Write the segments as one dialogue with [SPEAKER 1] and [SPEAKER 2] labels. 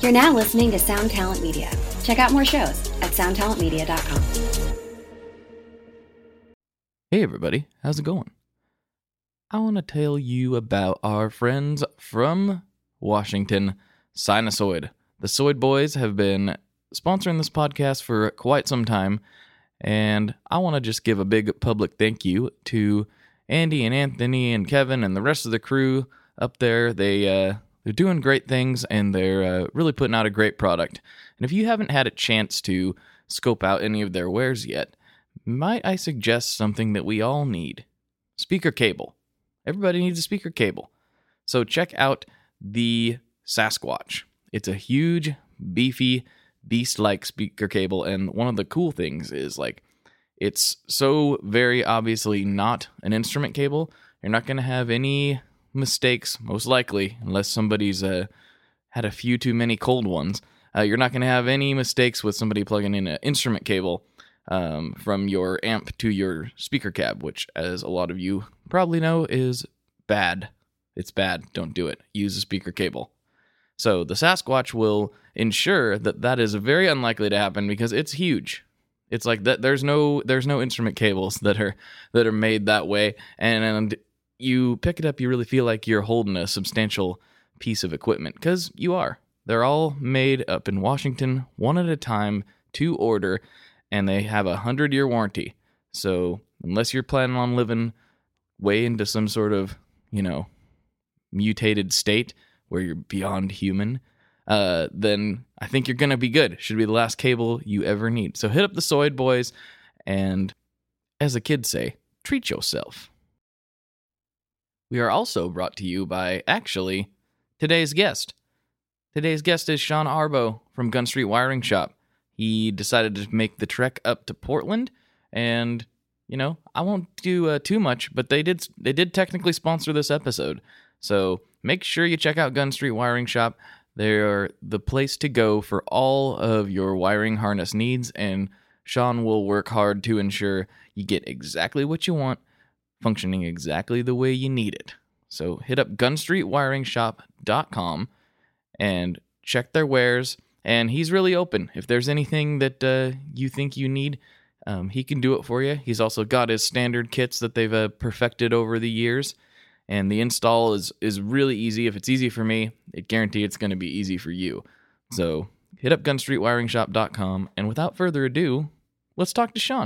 [SPEAKER 1] You're now listening to Sound Talent Media. Check out more shows at soundtalentmedia.com.
[SPEAKER 2] Hey everybody, how's it going? I want to tell you about our friends from Washington, Sinusoid. The Soid Boys have been sponsoring this podcast for quite some time, and I want to just give a big public thank you to Andy and Anthony and Kevin and the rest of the crew up there. They're doing great things, and they're really putting out a great product. And if you haven't had a chance to scope out any of their wares yet, might I suggest something that we all need? Speaker cable. Everybody needs a speaker cable. So check out the Sasquatch. It's a huge, beefy, beast-like speaker cable, and one of the cool things is, it's so very obviously not an instrument cable. You're not going to have any mistakes, most likely, unless somebody's had a few too many cold ones. You're not going to have any mistakes with somebody plugging in an instrument cable from your amp to your speaker cab, which, as a lot of you probably know, is bad. It's bad. Don't do it. Use a speaker cable. So the Sasquatch will ensure that is very unlikely to happen because it's huge. It's like that. There's no instrument cables that are made that way, and you pick it up, you really feel like you're holding a substantial piece of equipment, because you are. They're all made up in Washington, one at a time, to order, and they have a 100-year warranty. So unless you're planning on living way into some sort of, mutated state where you're beyond human, then I think you're going to be good. Should be the last cable you ever need. So hit up the Soid Boys, and as the kids say, treat yourself. We are also brought to you by, actually, today's guest. Today's guest is Sean Arbo from Gun Street Wiring Shop. He decided to make the trek up to Portland, and, I won't do too much, but they did technically sponsor this episode. So make sure you check out Gun Street Wiring Shop. They're the place to go for all of your wiring harness needs, and Sean will work hard to ensure you get exactly what you want, functioning exactly the way you need it. So hit up gunstreetwiringshop.com and check their wares, and he's really open. If there's anything that you think you need, he can do it for you. He's also got his standard kits that they've perfected over the years, and the install is really easy. If it's easy for me, I guarantee it's going to be easy for you. So hit up gunstreetwiringshop.com, and without further ado, let's talk to Sean.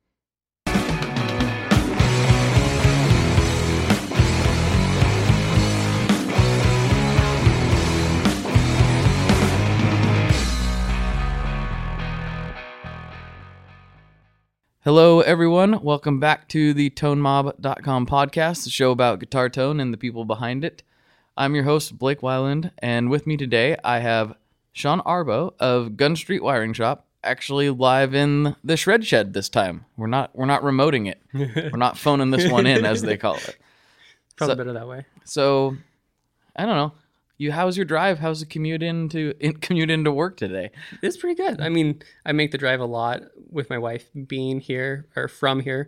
[SPEAKER 2] Hello, everyone. Welcome back to the ToneMob.com podcast, the show about guitar tone and the people behind it. I'm your host, Blake Weiland, and with me today, I have Sean Arbo of Gun Street Wiring Shop, actually live in the Shred Shed this time. We're not remoting it. We're not phoning this one in, as they call it.
[SPEAKER 3] Probably better that way.
[SPEAKER 2] So, I don't know. How's your drive? How's the commute into work today?
[SPEAKER 3] It's pretty good. I mean, I make the drive a lot with my wife being here or from here,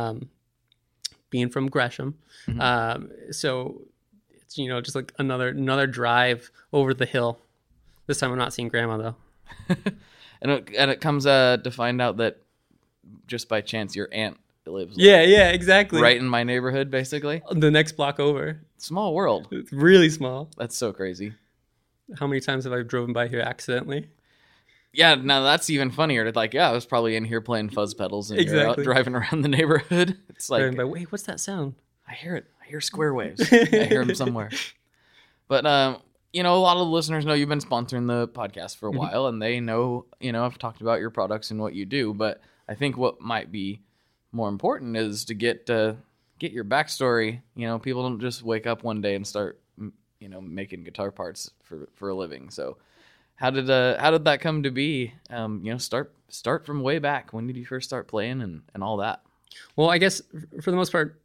[SPEAKER 3] being from Gresham. Mm-hmm. So it's just like another drive over the hill. This time I'm not seeing Grandma though.
[SPEAKER 2] and it comes to find out that just by chance your aunt lives.
[SPEAKER 3] Yeah, exactly.
[SPEAKER 2] Right in my neighborhood, basically.
[SPEAKER 3] The next block over.
[SPEAKER 2] Small world.
[SPEAKER 3] It's really small.
[SPEAKER 2] That's so crazy.
[SPEAKER 3] How many times have I driven by here accidentally?
[SPEAKER 2] Yeah, now that's even funnier. I was probably in here playing fuzz pedals and you're out driving around the neighborhood. It's like,
[SPEAKER 3] wait, what's that sound?
[SPEAKER 2] I hear it. I hear square waves. I hear them somewhere. But, a lot of the listeners know you've been sponsoring the podcast for a while, and they know, I've talked about your products and what you do. But I think what might be more important is to get your backstory. People don't just wake up one day and start making guitar parts for a living. So how did that come to be? Start from way back. When did you first start playing and all that?
[SPEAKER 3] Well, I guess for the most part,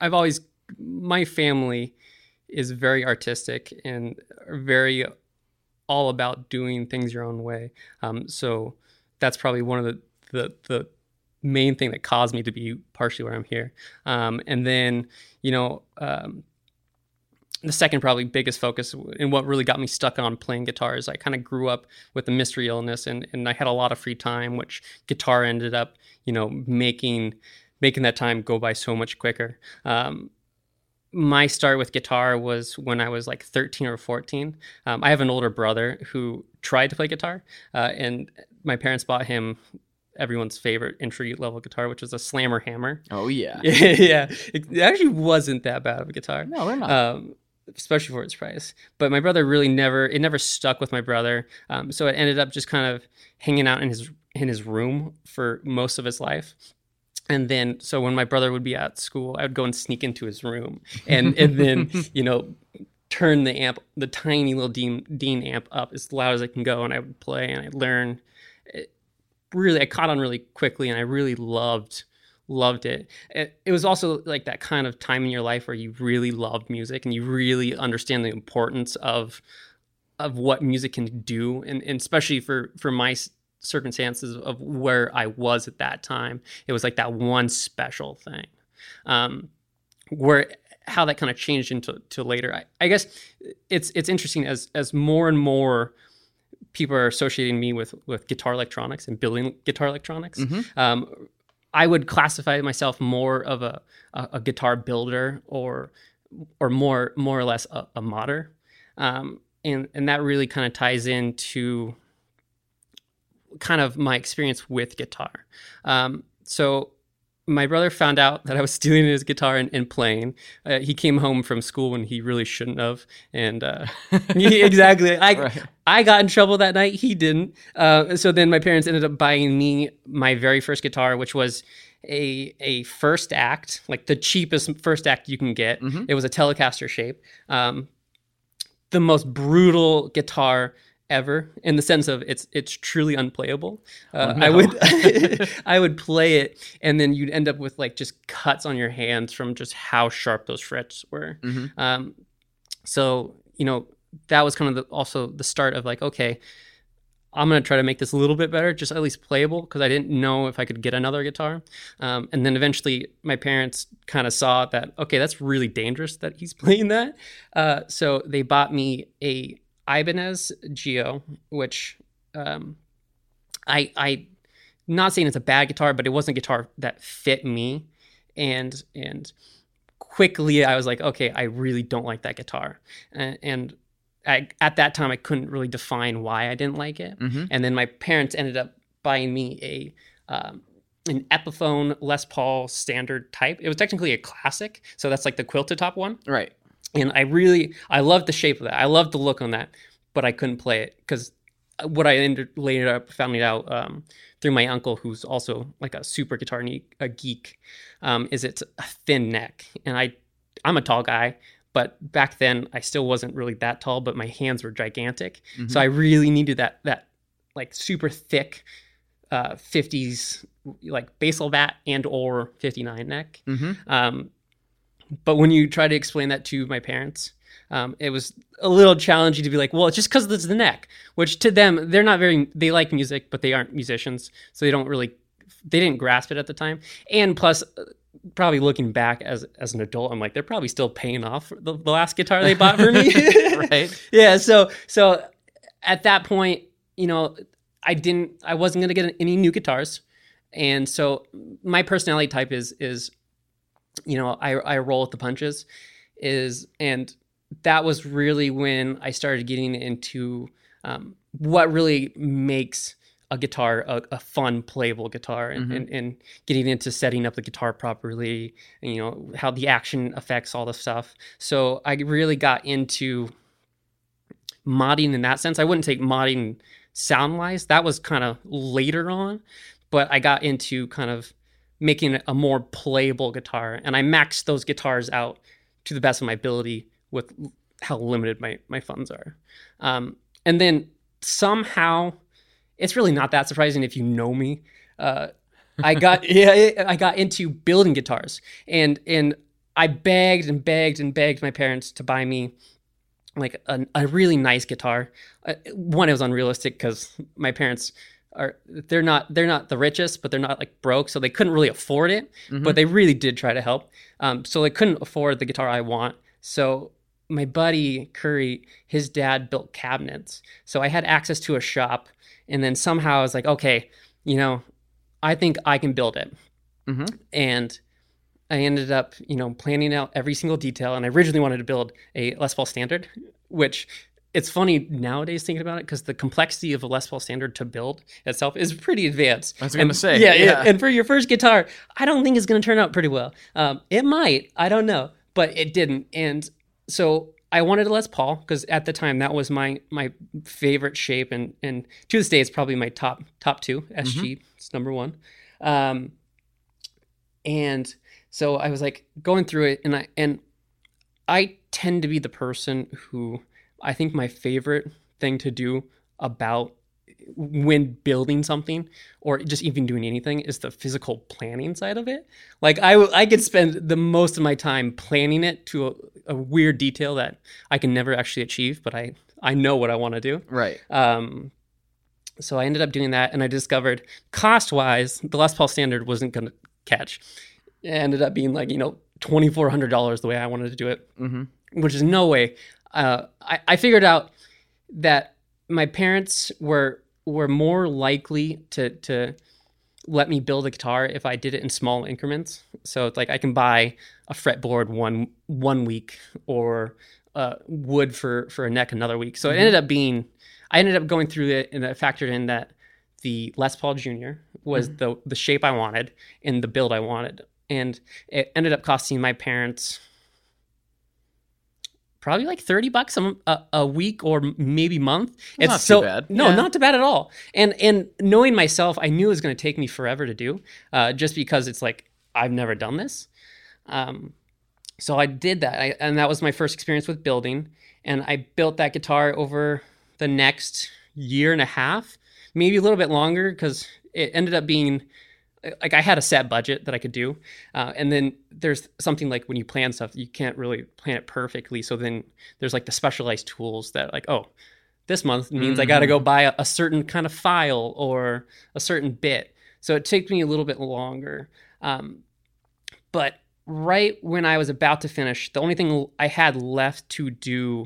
[SPEAKER 3] my family is very artistic and very all about doing things your own way. So that's probably one of the main thing that caused me to be partially where I'm here. And then, the second probably biggest focus and what really got me stuck on playing guitar is I kind of grew up with a mystery illness, and I had a lot of free time, which guitar ended up, making that time go by so much quicker. My start with guitar was when I was like 13 or 14. I have an older brother who tried to play guitar, and my parents bought him everyone's favorite entry level guitar, which was a Slammer Hammer.
[SPEAKER 2] Oh yeah.
[SPEAKER 3] Yeah. It actually wasn't that bad of a guitar.
[SPEAKER 2] No, they're not.
[SPEAKER 3] Especially for its price. But my brother really never stuck with my brother. So it ended up just kind of hanging out in his room for most of his life. And then, so when my brother would be at school, I would go and sneak into his room and then, turn the amp, the tiny little Dean amp up as loud as I can go. And I would play and I'd learn. I caught on really quickly, and I really loved it. It was also like that kind of time in your life where you really loved music and you really understand the importance of what music can do, and especially for my circumstances of where I was at that time, it was like that one special thing. Where how that kind of changed into later. I guess it's interesting as more and more people are associating me with guitar electronics and building guitar electronics. Mm-hmm. I would classify myself more of a guitar builder or more or less a modder. And that really kind of ties into kind of my experience with guitar. So my brother found out that I was stealing his guitar and playing. He came home from school when he really shouldn't have. And exactly. I got in trouble that night. He didn't. So then my parents ended up buying me my very first guitar, which was a first act, like the cheapest first act you can get. Mm-hmm. It was a Telecaster shape. The most brutal guitar ever, in the sense of it's truly unplayable. I would play it, and then you'd end up with like just cuts on your hands from just how sharp those frets were. Mm-hmm. So that was kind of also the start of like, okay, I'm gonna try to make this a little bit better, just at least playable, because I didn't know if I could get another guitar. And then eventually my parents kind of saw that, okay, that's really dangerous that he's playing that. So they bought me a Ibanez Geo, which I not saying it's a bad guitar, but it wasn't a guitar that fit me, and quickly I was like, okay, I really don't like that guitar, and at that time I couldn't really define why I didn't like it. Mm-hmm. And then my parents ended up buying me an Epiphone Les Paul standard type. It was technically a classic, so that's like the quilted top one,
[SPEAKER 2] right?
[SPEAKER 3] And I loved the shape of that. I loved the look on that, but I couldn't play it because what I later up found out through my uncle, who's also like a super guitar geek, is it's a thin neck. And I'm a tall guy, but back then I still wasn't really that tall, but my hands were gigantic. Mm-hmm. So I really needed that like super thick 50s like basal bat and or 59 neck. Mm-hmm. But when you try to explain that to my parents, it was a little challenging to be like, well, it's just because it's the neck, which to them, they like music, but they aren't musicians. So they didn't grasp it at the time. And plus, probably looking back as an adult, I'm like, they're probably still paying off the last guitar they bought for me.
[SPEAKER 2] Right.
[SPEAKER 3] Yeah. So at that point, I wasn't going to get any new guitars. And so my personality type is I roll with the punches, and that was really when I started getting into what really makes a guitar a fun, playable guitar, and getting into setting up the guitar properly, and, how the action affects all the stuff. So I really got into modding in that sense. I wouldn't take modding sound-wise. That was kind of later on, but I got into kind of making a more playable guitar, and I maxed those guitars out to the best of my ability with how limited my funds are. And then somehow, it's really not that surprising if you know me. I got into building guitars, and I begged and begged and begged my parents to buy me like a really nice guitar. One, it was unrealistic because my parents they're not the richest, but they're not like broke, so they couldn't really afford it. Mm-hmm. But they really did try to help. So they couldn't afford the guitar I want. So my buddy Curry, his dad built cabinets. So I had access to a shop, and then somehow I was like, okay, you know, I think I can build it. And I ended up, you know, planning out every single detail. And I originally wanted to build a Les Paul Standard, which it's funny nowadays thinking about it because the complexity of a Les Paul Standard to build itself is pretty advanced.
[SPEAKER 2] I was going to say.
[SPEAKER 3] Yeah. And for your first guitar, I don't think it's going to turn out pretty well. It might. I don't know. But it didn't. And so I wanted a Les Paul because at the time that was my favorite shape. And to this day, it's probably my top two. SG, it's number one. And so I was like going through it, and I tend to be the person who I think my favorite thing to do about when building something or just even doing anything is the physical planning side of it. Like I could spend the most of my time planning it to a weird detail that I can never actually achieve, but I know what I want to do.
[SPEAKER 2] Right.
[SPEAKER 3] So I ended up doing that, and I discovered cost-wise, the Les Paul Standard wasn't going to catch. It ended up being like, you know, $2,400 the way I wanted to do it, which is no way. I figured out that my parents were more likely to let me build a guitar if I did it in small increments. So it's like I can buy a fretboard one week or wood for a neck another week. So it ended up being, I ended up going through it and I factored in that the Les Paul Jr. was the shape I wanted and the build I wanted. And it ended up costing my parents probably like $30 a week or maybe month.
[SPEAKER 2] It's not too bad.
[SPEAKER 3] No, not too bad at all. And knowing myself, I knew it was going to take me forever to do, just because it's like, I've never done this. So I did that. And that was my first experience with building. And I built that guitar over the next year and a half, maybe a little bit longer, because it ended up being like I had a set budget that I could do. And then there's something like when you plan stuff, you can't really plan it perfectly. So then there's like the specialized tools that like, oh, this month means I got to go buy a certain kind of file or a certain bit. So it took me a little bit longer. But right when I was about to finish, the only thing I had left to do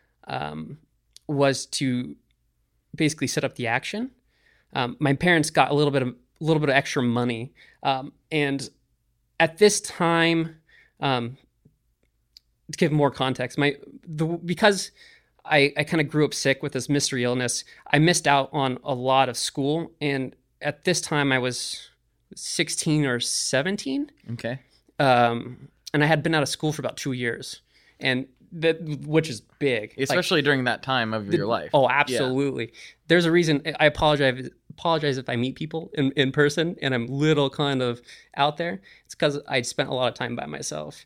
[SPEAKER 3] was to basically set up the action. My parents got a little bit of extra money. And at this time, to give more context, because I kind of grew up sick with this mystery illness, I missed out on a lot of school. And at this time I was 16 or 17.
[SPEAKER 2] Okay.
[SPEAKER 3] And I had been out of school for about 2 years, and which is big,
[SPEAKER 2] especially during that time of your life.
[SPEAKER 3] Oh, absolutely. Yeah. There's a reason. I apologize if I meet people in person and I'm little kind of out there. It's because I spent a lot of time by myself.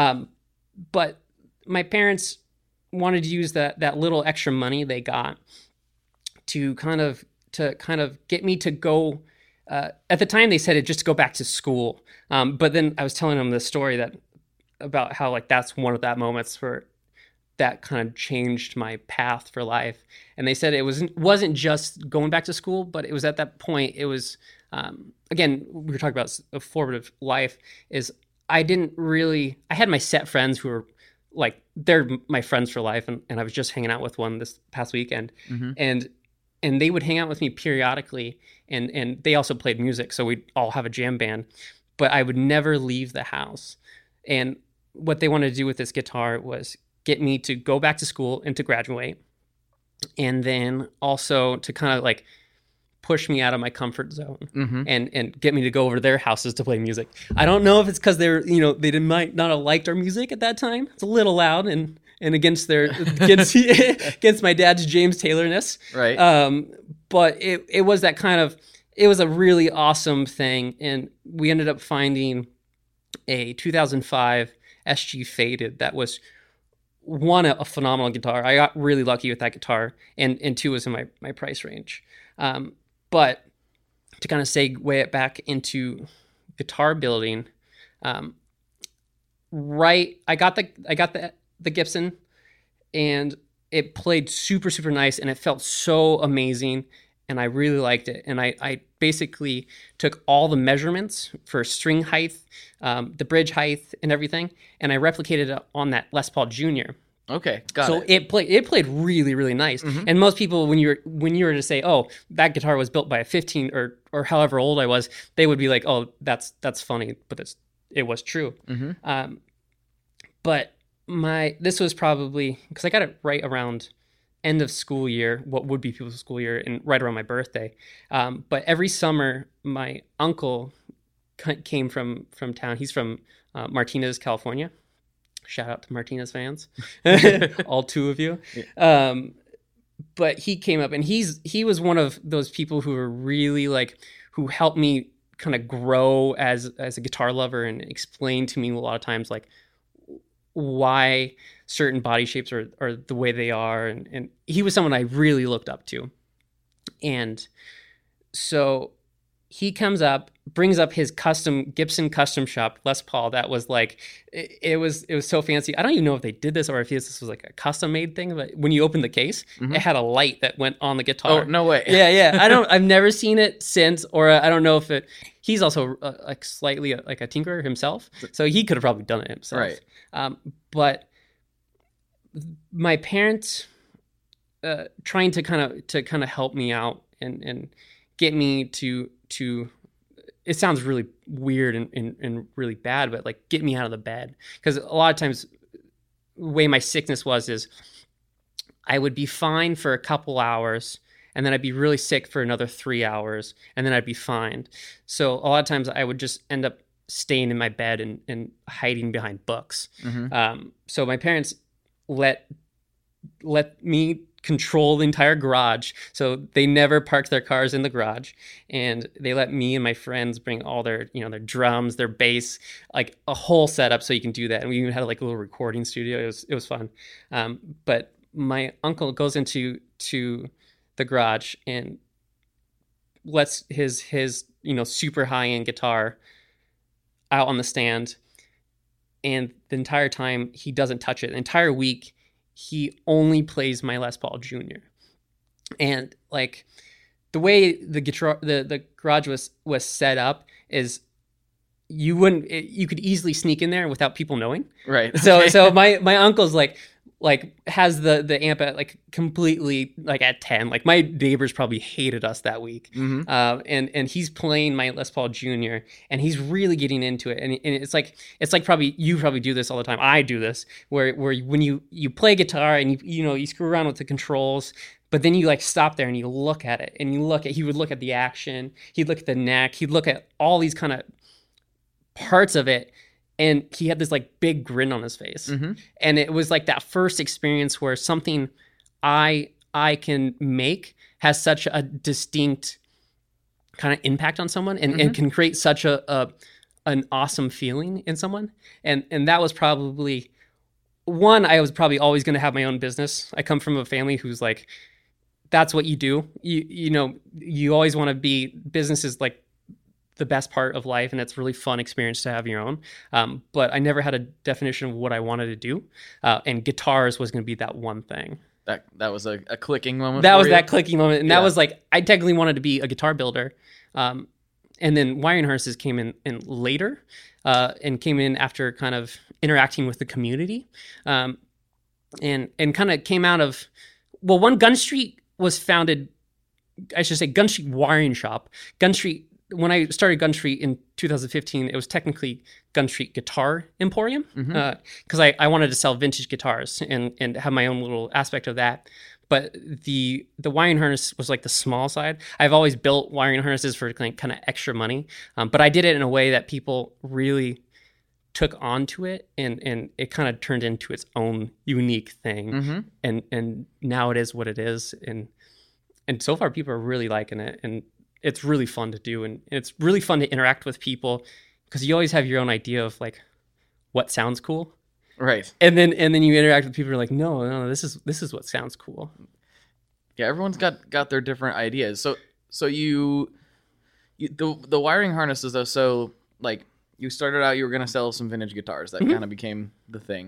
[SPEAKER 3] But my parents wanted to use that little extra money they got to kind of get me to go. At the time they said it just to go back to school. But then I was telling them this story about how like that's one of that moments where that kind of changed my path for life. And they said it wasn't just going back to school, but it was at that point, it was, again, we were talking about a formative life, is I had my set friends who were like, they're my friends for life. And I was just hanging out with one this past weekend. And they would hang out with me periodically. And they also played music. So we'd all have a jam band, but I would never leave the house. And what they wanted to do with this guitar was get me to go back to school and to graduate. And then also to kind of like push me out of my comfort zone and get me to go over to their houses to play music. I don't know if it's because they might not have liked our music at that time. It's a little loud and against against my dad's James Taylor-ness.
[SPEAKER 2] Right.
[SPEAKER 3] But it was that kind of, it was a really awesome thing. And we ended up finding a 2005 SG Faded that was a phenomenal guitar. I got really lucky with that guitar, and two was in my price range. But to kind of segue it back into guitar building, I got the Gibson, and it played super, super nice, and it felt so amazing, and I really liked it. And I basically took all the measurements for string height, the bridge height, and everything, and I replicated it on that Les Paul Jr.
[SPEAKER 2] Okay, got
[SPEAKER 3] So
[SPEAKER 2] it.
[SPEAKER 3] it played really, really nice. And most people, when you were to say, "Oh, that guitar was built by a 15 or however old I was," they would be like, "Oh, that's funny," but it was true. But this was probably because I got it right around end of school year, what would be people's school year, and right around my birthday. But every summer, my uncle came from town. He's from Martinez, California. Shout out to Martinez fans, all two of you. But he came up, and he was one of those people who were really like, who helped me kind of grow as a guitar lover, and explain to me a lot of times like why certain body shapes are the way they are, and he was someone I really looked up to. And so he comes up, brings up his Gibson custom shop Les Paul. That was like, it was so fancy. I don't even know if they did this or if this was like a custom made thing. But when you opened the case, it had a light that went on the guitar.
[SPEAKER 2] Oh, no way.
[SPEAKER 3] Yeah. I've never seen it since, or I don't know if it. He's also like slightly like a tinkerer himself, so he could have probably done it himself.
[SPEAKER 2] Right.
[SPEAKER 3] But my parents trying to kind of help me out and get me to it sounds really weird and really bad, but like get me out of the bed, because a lot of times the way my sickness is I would be fine for a couple hours, and then I'd be really sick for another 3 hours, and then I'd be fine. So a lot of times I would just end up staying in my bed and hiding behind books. So my parents let me control the entire garage. So they never parked their cars in the garage, and they let me and my friends bring all their, their drums, their bass, like a whole setup so you can do that. And we even had like a little recording studio. It was fun. But my uncle goes into the garage and lets his super high-end guitar out on the stand, and the entire time he doesn't touch it. The entire week he only plays my Les Paul Jr. And like the way the guitar, the garage was set up is you could easily sneak in there without people knowing.
[SPEAKER 2] Right.
[SPEAKER 3] So my uncle's like has the amp at like completely like at 10. Like my neighbors probably hated us that week. And he's playing my Les Paul Jr. and he's really getting into it. And it's like probably you probably do this all the time. I do this where when you play guitar and you screw around with the controls, but then you like stop there and you look at it, and he would look at the action, he'd look at the neck, he'd look at all these kind of parts of it. And he had this like big grin on his face. And it was like that first experience where something I can make has such a distinct kind of impact on someone and can create such an awesome feeling in someone. And that was probably one. I was probably always going to have my own business. I come from a family who's like, that's what you do. You always want to be, business is like the best part of life, and it's a really fun experience to have your own. But I never had a definition of what I wanted to do, and guitars was going to be that one thing.
[SPEAKER 2] That was a clicking moment.
[SPEAKER 3] That clicking moment, and that was like I technically wanted to be a guitar builder, and then wiring harnesses came in later, and came in after kind of interacting with the community, and kind of came out of one. Gun Street was founded, I should say, Gun Street Wiring Shop. Gun Street. When I started Gun Street in 2015, it was technically Gun Street Guitar Emporium, because I wanted to sell vintage guitars and have my own little aspect of that. But the wiring harness was like the small side. I've always built wiring harnesses for kind of extra money, but I did it in a way that people really took onto it, and it kind of turned into its own unique thing. And now it is what it is, and so far people are really liking it, and it's really fun to do, and it's really fun to interact with people, because you always have your own idea of like what sounds cool,
[SPEAKER 2] right? And
[SPEAKER 3] then you interact with people who are like, no, this is what sounds cool.
[SPEAKER 2] Yeah, everyone's got their different ideas. So you the wiring harnesses though. So like you started out, you were gonna sell some vintage guitars. That kind of became the thing.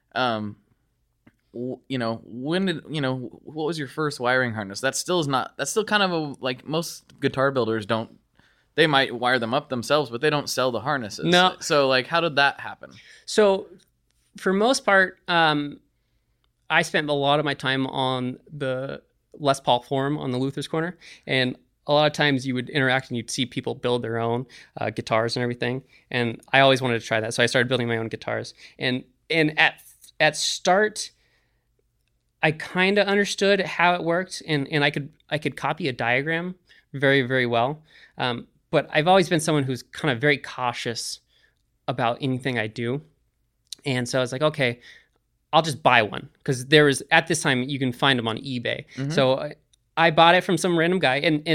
[SPEAKER 2] When did what was your first wiring harness? That's still kind of like most guitar builders they might wire them up themselves, but they don't sell the harnesses. No. So like, how did that happen?
[SPEAKER 3] So for most part, I spent a lot of my time on the Les Paul forum on the Luther's Corner, and a lot of times you would interact and you'd see people build their own guitars and everything. And I always wanted to try that, so I started building my own guitars. And at start, I kind of understood how it worked, and I could copy a diagram very, very well. But I've always been someone who's kind of very cautious about anything I do. And so I was like, okay, I'll just buy one, because there was, at this time, you can find them on eBay. Mm-hmm. So I bought it from some random guy, and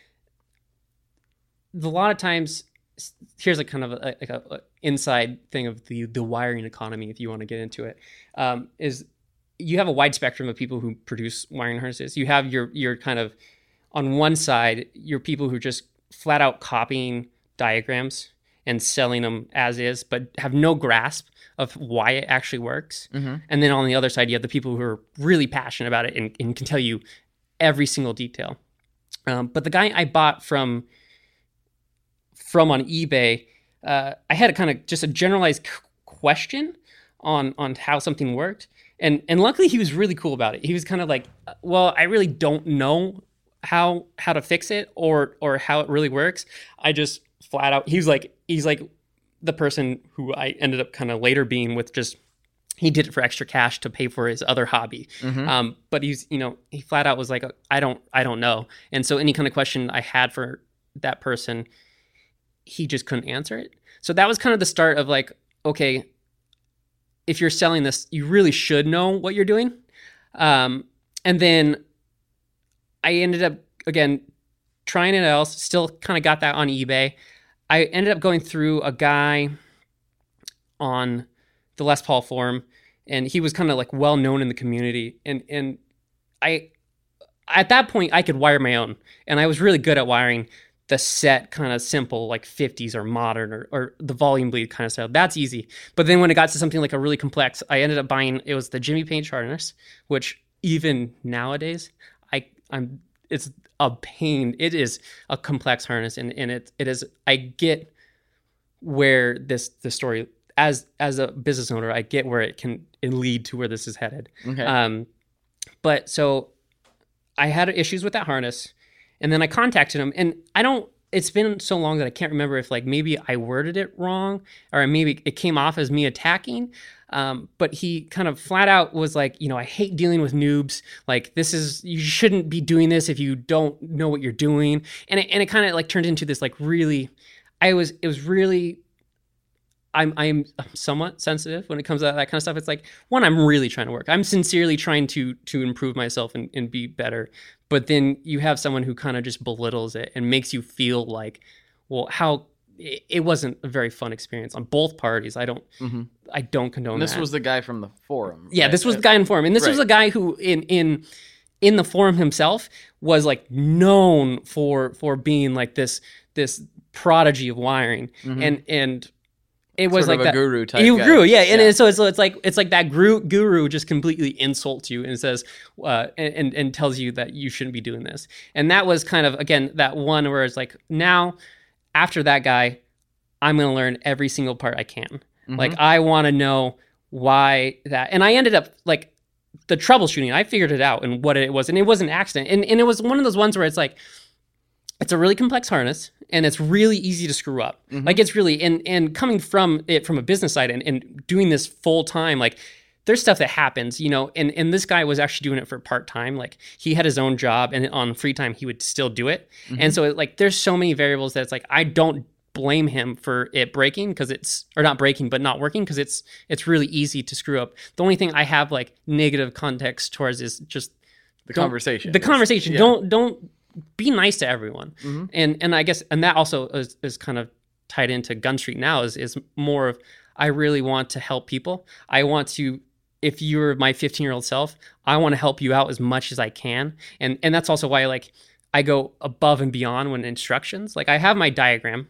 [SPEAKER 3] a lot of times, here's a kind of a inside thing of the wiring economy, if you want to get into it, is you have a wide spectrum of people who produce wiring harnesses. You have your kind of, on one side, your people who just flat out copying diagrams and selling them as is, but have no grasp of why it actually works. Mm-hmm. And then on the other side, you have the people who are really passionate about it and can tell you every single detail. But the guy I bought from on eBay, I had a kind of just a generalized question on how something worked. And luckily he was really cool about it. He was kind of like, well, I really don't know how to fix it or how it really works. I just flat out, he's like the person who I ended up kind of later being with, just he did it for extra cash to pay for his other hobby. Mm-hmm. But he's, he flat out was like, I don't know. And so any kind of question I had for that person, he just couldn't answer it. So that was kind of the start of like, okay, if you're selling this, you really should know what you're doing. And then I ended up, again, trying it else, still kind of got that on eBay. I ended up going through a guy on the Les Paul forum, and he was kind of like well known in the community. And I, at that point, I could wire my own, and I was really good at wiring the set kind of simple, like 50s or modern or the volume bleed kind of style. That's easy. But then when it got to something like a really complex, I ended up buying, it was the Jimmy Page harness, which even nowadays, it's a pain. It is a complex harness, and it is, I get where the story, as a business owner, I get where it can lead to where this is headed. Okay. But so I had issues with that harness, and then I contacted him, and it's been so long that I can't remember if like maybe I worded it wrong or maybe it came off as me attacking. But he kind of flat out was like, I hate dealing with noobs. Like you shouldn't be doing this if you don't know what you're doing. And it kind of like turned into this like really, I'm somewhat sensitive when it comes to that kind of stuff. It's like, one, I'm really trying to work. I'm sincerely trying to improve myself and be better. But then you have someone who kind of just belittles it and makes you feel like, well, it wasn't a very fun experience on both parties. I don't condone that.
[SPEAKER 2] This was the guy from the forum.
[SPEAKER 3] Yeah, right? This was the guy in the forum. And this was a guy who in the forum himself was like known for being like this prodigy of wiring. Mm-hmm. And it was
[SPEAKER 2] sort
[SPEAKER 3] like
[SPEAKER 2] of a
[SPEAKER 3] that
[SPEAKER 2] guru type.
[SPEAKER 3] He
[SPEAKER 2] guy.
[SPEAKER 3] Guru, yeah. And so it's like that guru just completely insults you and says and tells you that you shouldn't be doing this. And that was kind of, again, that one where it's like, now after that guy, I'm going to learn every single part I can. Mm-hmm. Like, I want to know why that, and I ended up like the troubleshooting, I figured it out and what it was, and it was an accident. And it was one of those ones where it's like, it's a really complex harness and it's really easy to screw up. Mm-hmm. Like, it's really, and coming from it from a business side and doing this full time, like there's stuff that happens, and this guy was actually doing it for part-time. Like, he had his own job, and on free time he would still do it. Mm-hmm. And so like, there's so many variables that it's like, I don't blame him for it breaking or not breaking, but not working, because it's really easy to screw up. The only thing I have like negative context towards is just
[SPEAKER 2] the conversation.
[SPEAKER 3] Yeah. Don't be nice to everyone. Mm-hmm. And I guess, and that also is kind of tied into Gun Street now is more of, I really want to help people. I want to, if you're my 15-year-old self, I want to help you out as much as I can. And that's also why like I go above and beyond when instructions. Like, I have my diagram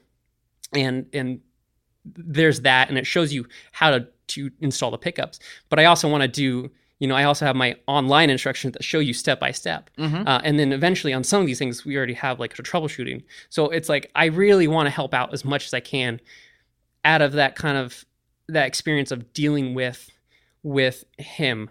[SPEAKER 3] and there's that, and it shows you how to install the pickups. But I also want to do, I also have my online instructions that show you step by step. Mm-hmm. And then eventually on some of these things, we already have like a troubleshooting. So it's like, I really want to help out as much as I can out of that kind of, that experience of dealing with him.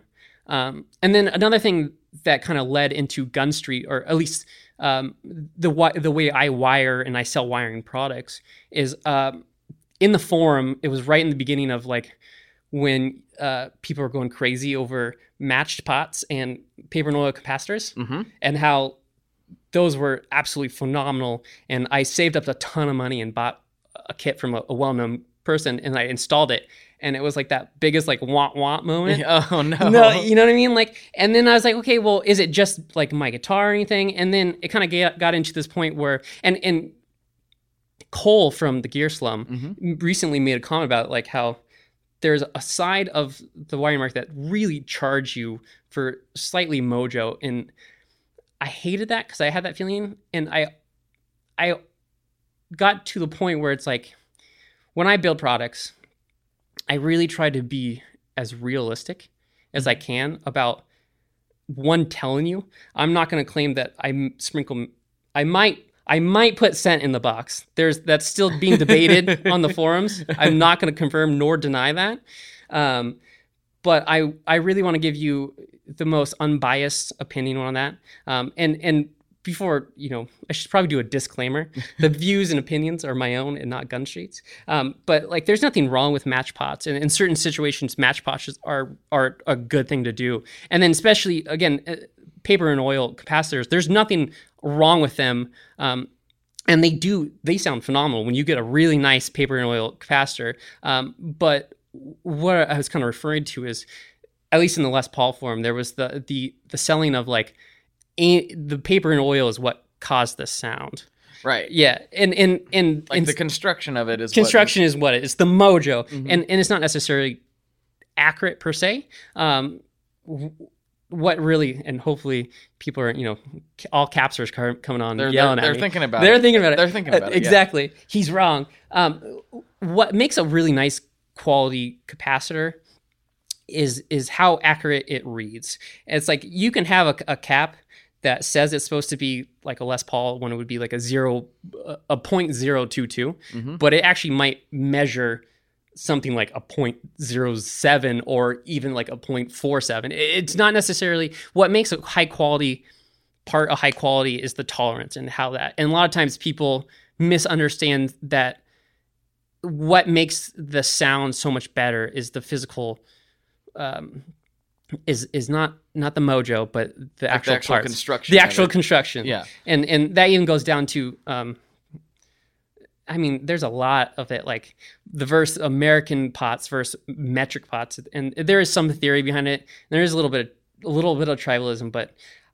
[SPEAKER 3] And then another thing that kind of led into Gun Street, or at least the way I wire and I sell wiring products, is in the forum. It was right in the beginning of like when people were going crazy over matched pots and paper and oil capacitors, and how those were absolutely phenomenal. And I saved up a ton of money and bought a kit from a well-known person, and I installed it. And it was like that biggest like want moment.
[SPEAKER 2] Oh no.
[SPEAKER 3] No, you know what I mean? Like, and then I was like, okay, well, is it just like my guitar or anything? And then it kind of got into this point where, and Cole from the Gear Slum recently made a comment about like how there's a side of the wiring market that really charge you for slightly mojo. And I hated that because I had that feeling. And I got to the point where it's like, when I build products, I really try to be as realistic as I can about telling you. I'm not going to claim that I might put scent in the box. That's still being debated on the forums. I'm not going to confirm nor deny that. But I really want to give you the most unbiased opinion on that. And before, I should probably do a disclaimer. The views and opinions are my own and not Gun Street's. But like, there's nothing wrong with match pots. And in certain situations, match pots are a good thing to do. And then especially, again, paper and oil capacitors, there's nothing wrong with them. And they sound phenomenal when you get a really nice paper and oil capacitor. But what I was kind of referring to is, at least in the Les Paul forum, there was the selling of like, the paper and oil is what caused the sound.
[SPEAKER 2] Right.
[SPEAKER 3] Yeah. And
[SPEAKER 2] the construction of it is
[SPEAKER 3] is what it is. The mojo. And it's not necessarily accurate per se. What really, and hopefully people are, all capsters coming on yelling at me.
[SPEAKER 2] They're thinking about
[SPEAKER 3] They're
[SPEAKER 2] it.
[SPEAKER 3] thinking about it.
[SPEAKER 2] They're thinking about it.
[SPEAKER 3] Exactly. Yeah. He's wrong. What makes a really nice quality capacitor is how accurate it reads. It's like you can have a cap that says it's supposed to be like a Les Paul when it would be like a 0.022, but it actually might measure something like a 0.07 or even like a 0.47. It's not necessarily what makes a high quality part of high quality is the tolerance and how that, and a lot of times people misunderstand that what makes the sound so much better is the physical, is not the mojo, but the actual parts.
[SPEAKER 2] Construction.
[SPEAKER 3] The actual construction.
[SPEAKER 2] Yeah.
[SPEAKER 3] And that even goes down to, there's a lot of it, like the American pots versus metric pots. And there is some theory behind it. There is a little bit of tribalism, but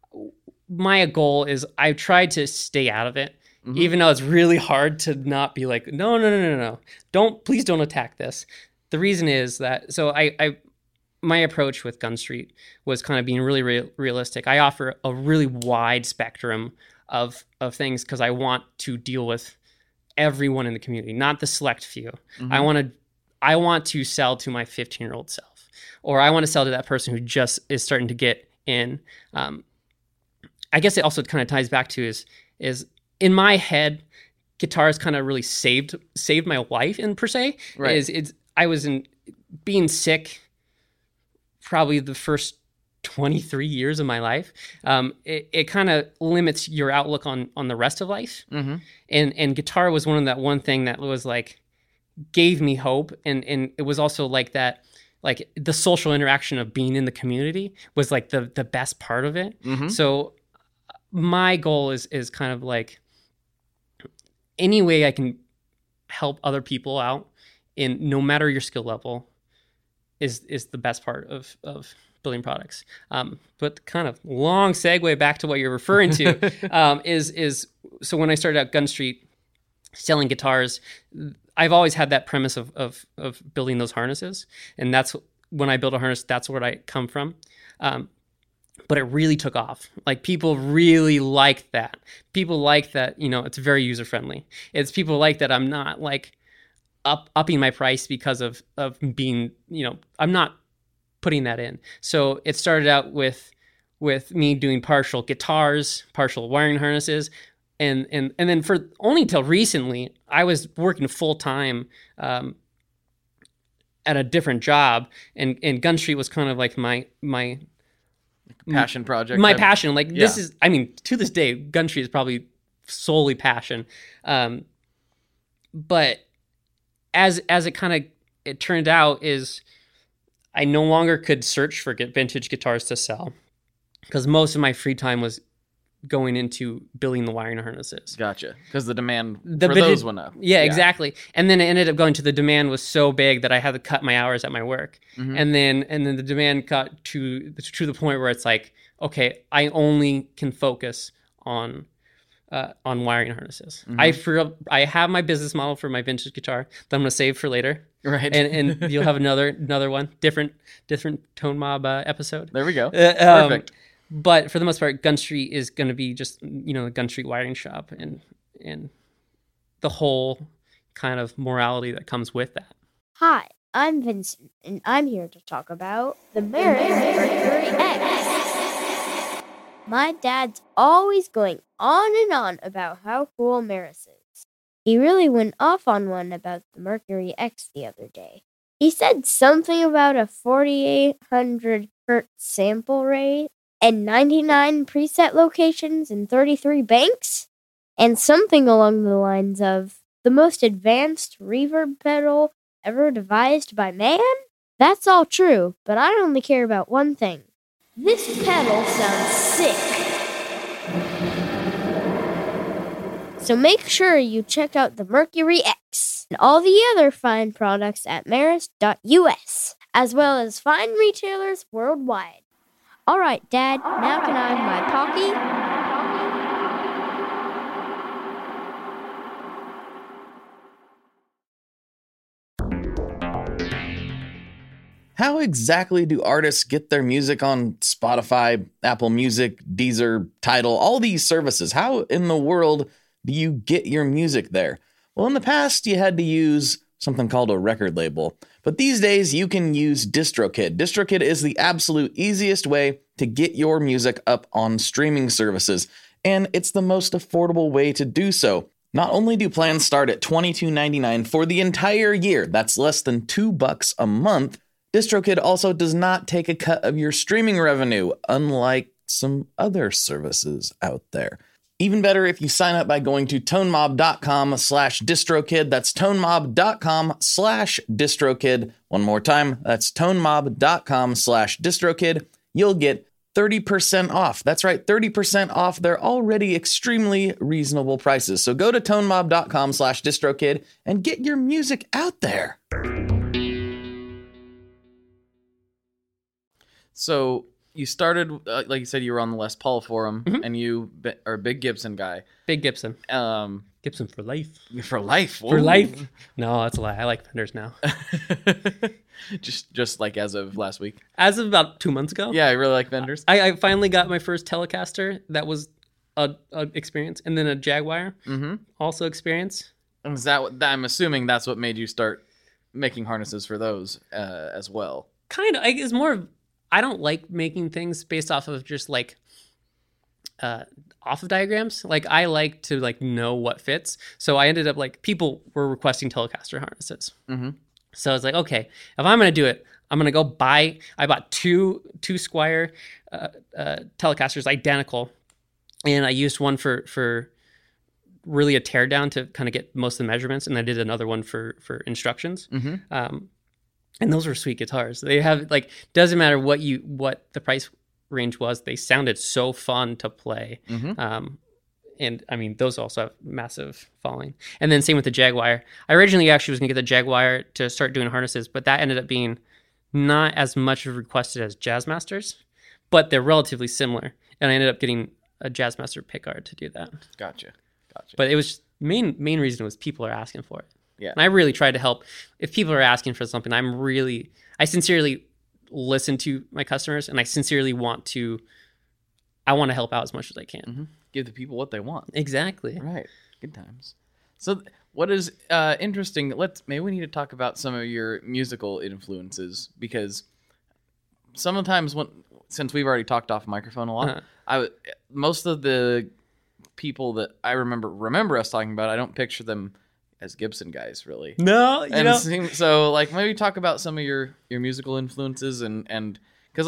[SPEAKER 3] my goal is I tried to stay out of it, even though it's really hard to not be like, no. Please don't attack this. The reason is that, so my approach with Gun Street was kind of being really realistic. I offer a really wide spectrum of things because I want to deal with everyone in the community, not the select few. I want to sell to my 15-year-old self, or I want to sell to that person who just is starting to get in. I guess it also kind of ties back to is in my head, guitars kind of really saved my life in per se.
[SPEAKER 2] Right.
[SPEAKER 3] I was being sick probably the first 23 years of my life. It kind of limits your outlook on the rest of life. And guitar was one thing that was like, gave me hope. And it was also like that, like the social interaction of being in the community was like the best part of it. So my goal is kind of like, any way I can help other people out in no matter your skill level is the best part of building products. But kind of long segue back to what you're referring to is so when I started out Gun Street selling guitars, I've always had that premise of building those harnesses. And that's when I build a harness, that's where I come from. But it really took off. Like people really like that. People like that, it's very user friendly. It's people like that I'm not like upping my price because of being, I'm not putting that in. So it started out with me doing partial guitars, partial wiring harnesses, and then for only till recently, I was working full time at a different job, and Gun Street was kind of like my
[SPEAKER 2] Passion project.
[SPEAKER 3] My passion. Like this
[SPEAKER 2] Yeah.
[SPEAKER 3] is, I mean, to this day, Gumtree is probably solely passion. But as it turned out is I no longer could search for vintage guitars to sell because most of my free time was going into building the wiring harnesses.
[SPEAKER 2] Gotcha. Because the demand for
[SPEAKER 3] vintage-
[SPEAKER 2] those went up.
[SPEAKER 3] Yeah, exactly. And then it ended up going to the demand was so big that I had to cut my hours at my work.
[SPEAKER 2] Mhm.
[SPEAKER 3] And then the demand got to the point where it's like, okay, I only can focus on wiring harnesses. I have my business model for my vintage guitar that I'm going to save for later.
[SPEAKER 2] Right.
[SPEAKER 3] And you'll have another one, different Tone Mob episode.
[SPEAKER 2] There we go. Perfect.
[SPEAKER 3] But for the most part, Gumtree is going to be just, the Gumtree wiring shop and the whole kind of morality that comes with that.
[SPEAKER 4] Hi, I'm Vincent, and I'm here to talk about the Merit Mercury X. My dad's always going on and on about how cool Merit is. He really went off on one about the Mercury X the other day. He said something about a 4800 hertz sample rate and 99 preset locations in 33 banks, and something along the lines of the most advanced reverb pedal ever devised by man? That's all true, but I only care about one thing. This pedal sounds sick. So make sure you check out the Mercury X and all the other fine products at Maris.us, as well as fine retailers worldwide. All right, Dad, now can I have my Pocky?
[SPEAKER 2] How exactly do artists get their music on Spotify, Apple Music, Deezer, Tidal, all these services? How in the world do you get your music there? Well, in the past, you had to use something called a record label. But these days, you can use DistroKid. DistroKid is the absolute easiest way to get your music up on streaming services. And it's the most affordable way to do so. Not only do plans start at $22.99 for the entire year, that's less than $2 a month, DistroKid also does not take a cut of your streaming revenue, unlike some other services out there. Even better if you sign up by going to tonemob.com/distrokid. That's tonemob.com/distrokid. One more time, that's tonemob.com/distrokid. You'll get 30% off. That's right, 30% off their already extremely reasonable prices. So go to tonemob.com/distrokid and get your music out there. So you started, like you said, you were on the Les Paul forum, and you are a big Gibson guy.
[SPEAKER 3] Big Gibson. Gibson for life.
[SPEAKER 2] For life.
[SPEAKER 3] For life. No, that's a lie. I like Fenders now.
[SPEAKER 2] just like as of last week.
[SPEAKER 3] As of about 2 months ago.
[SPEAKER 2] Yeah, I really like Fenders.
[SPEAKER 3] I finally got my first Telecaster. That was a experience, and then a Jaguar. Also experience.
[SPEAKER 2] And is that what, I'm assuming that's what made you start making harnesses for those as well?
[SPEAKER 3] Kind of. It's more of, I don't like making things based off of just like off of diagrams. Like I like to like know what fits. So I ended up like people were requesting Telecaster harnesses. So I was like, okay, if I'm gonna do it, I'm gonna go buy. I bought two Squier Telecasters, identical, and I used one for really a teardown to kind of get most of the measurements, and I did another one for instructions. And those were sweet guitars. They have like, doesn't matter what the price range was, they sounded so fun to play. And I mean, those also have massive following. And then same with the Jaguar. I originally actually was gonna get the Jaguar to start doing harnesses, but that ended up being not as much requested as Jazzmasters, but they're relatively similar. And I ended up getting a Jazzmaster pickguard to do that.
[SPEAKER 2] Gotcha.
[SPEAKER 3] But it was main reason was people are asking for it.
[SPEAKER 2] Yeah.
[SPEAKER 3] And I really try to help. If people are asking for something, I sincerely listen to my customers, and I want to help out as much as I can.
[SPEAKER 2] Give the people what they want.
[SPEAKER 3] Exactly.
[SPEAKER 2] Right. Good times. So what is interesting, maybe we need to talk about some of your musical influences, because sometimes since we've already talked off microphone a lot, most of the people that I remember us talking about, I don't picture them as Gibson guys, really.
[SPEAKER 3] No,
[SPEAKER 2] so like maybe talk about some of your musical influences and because like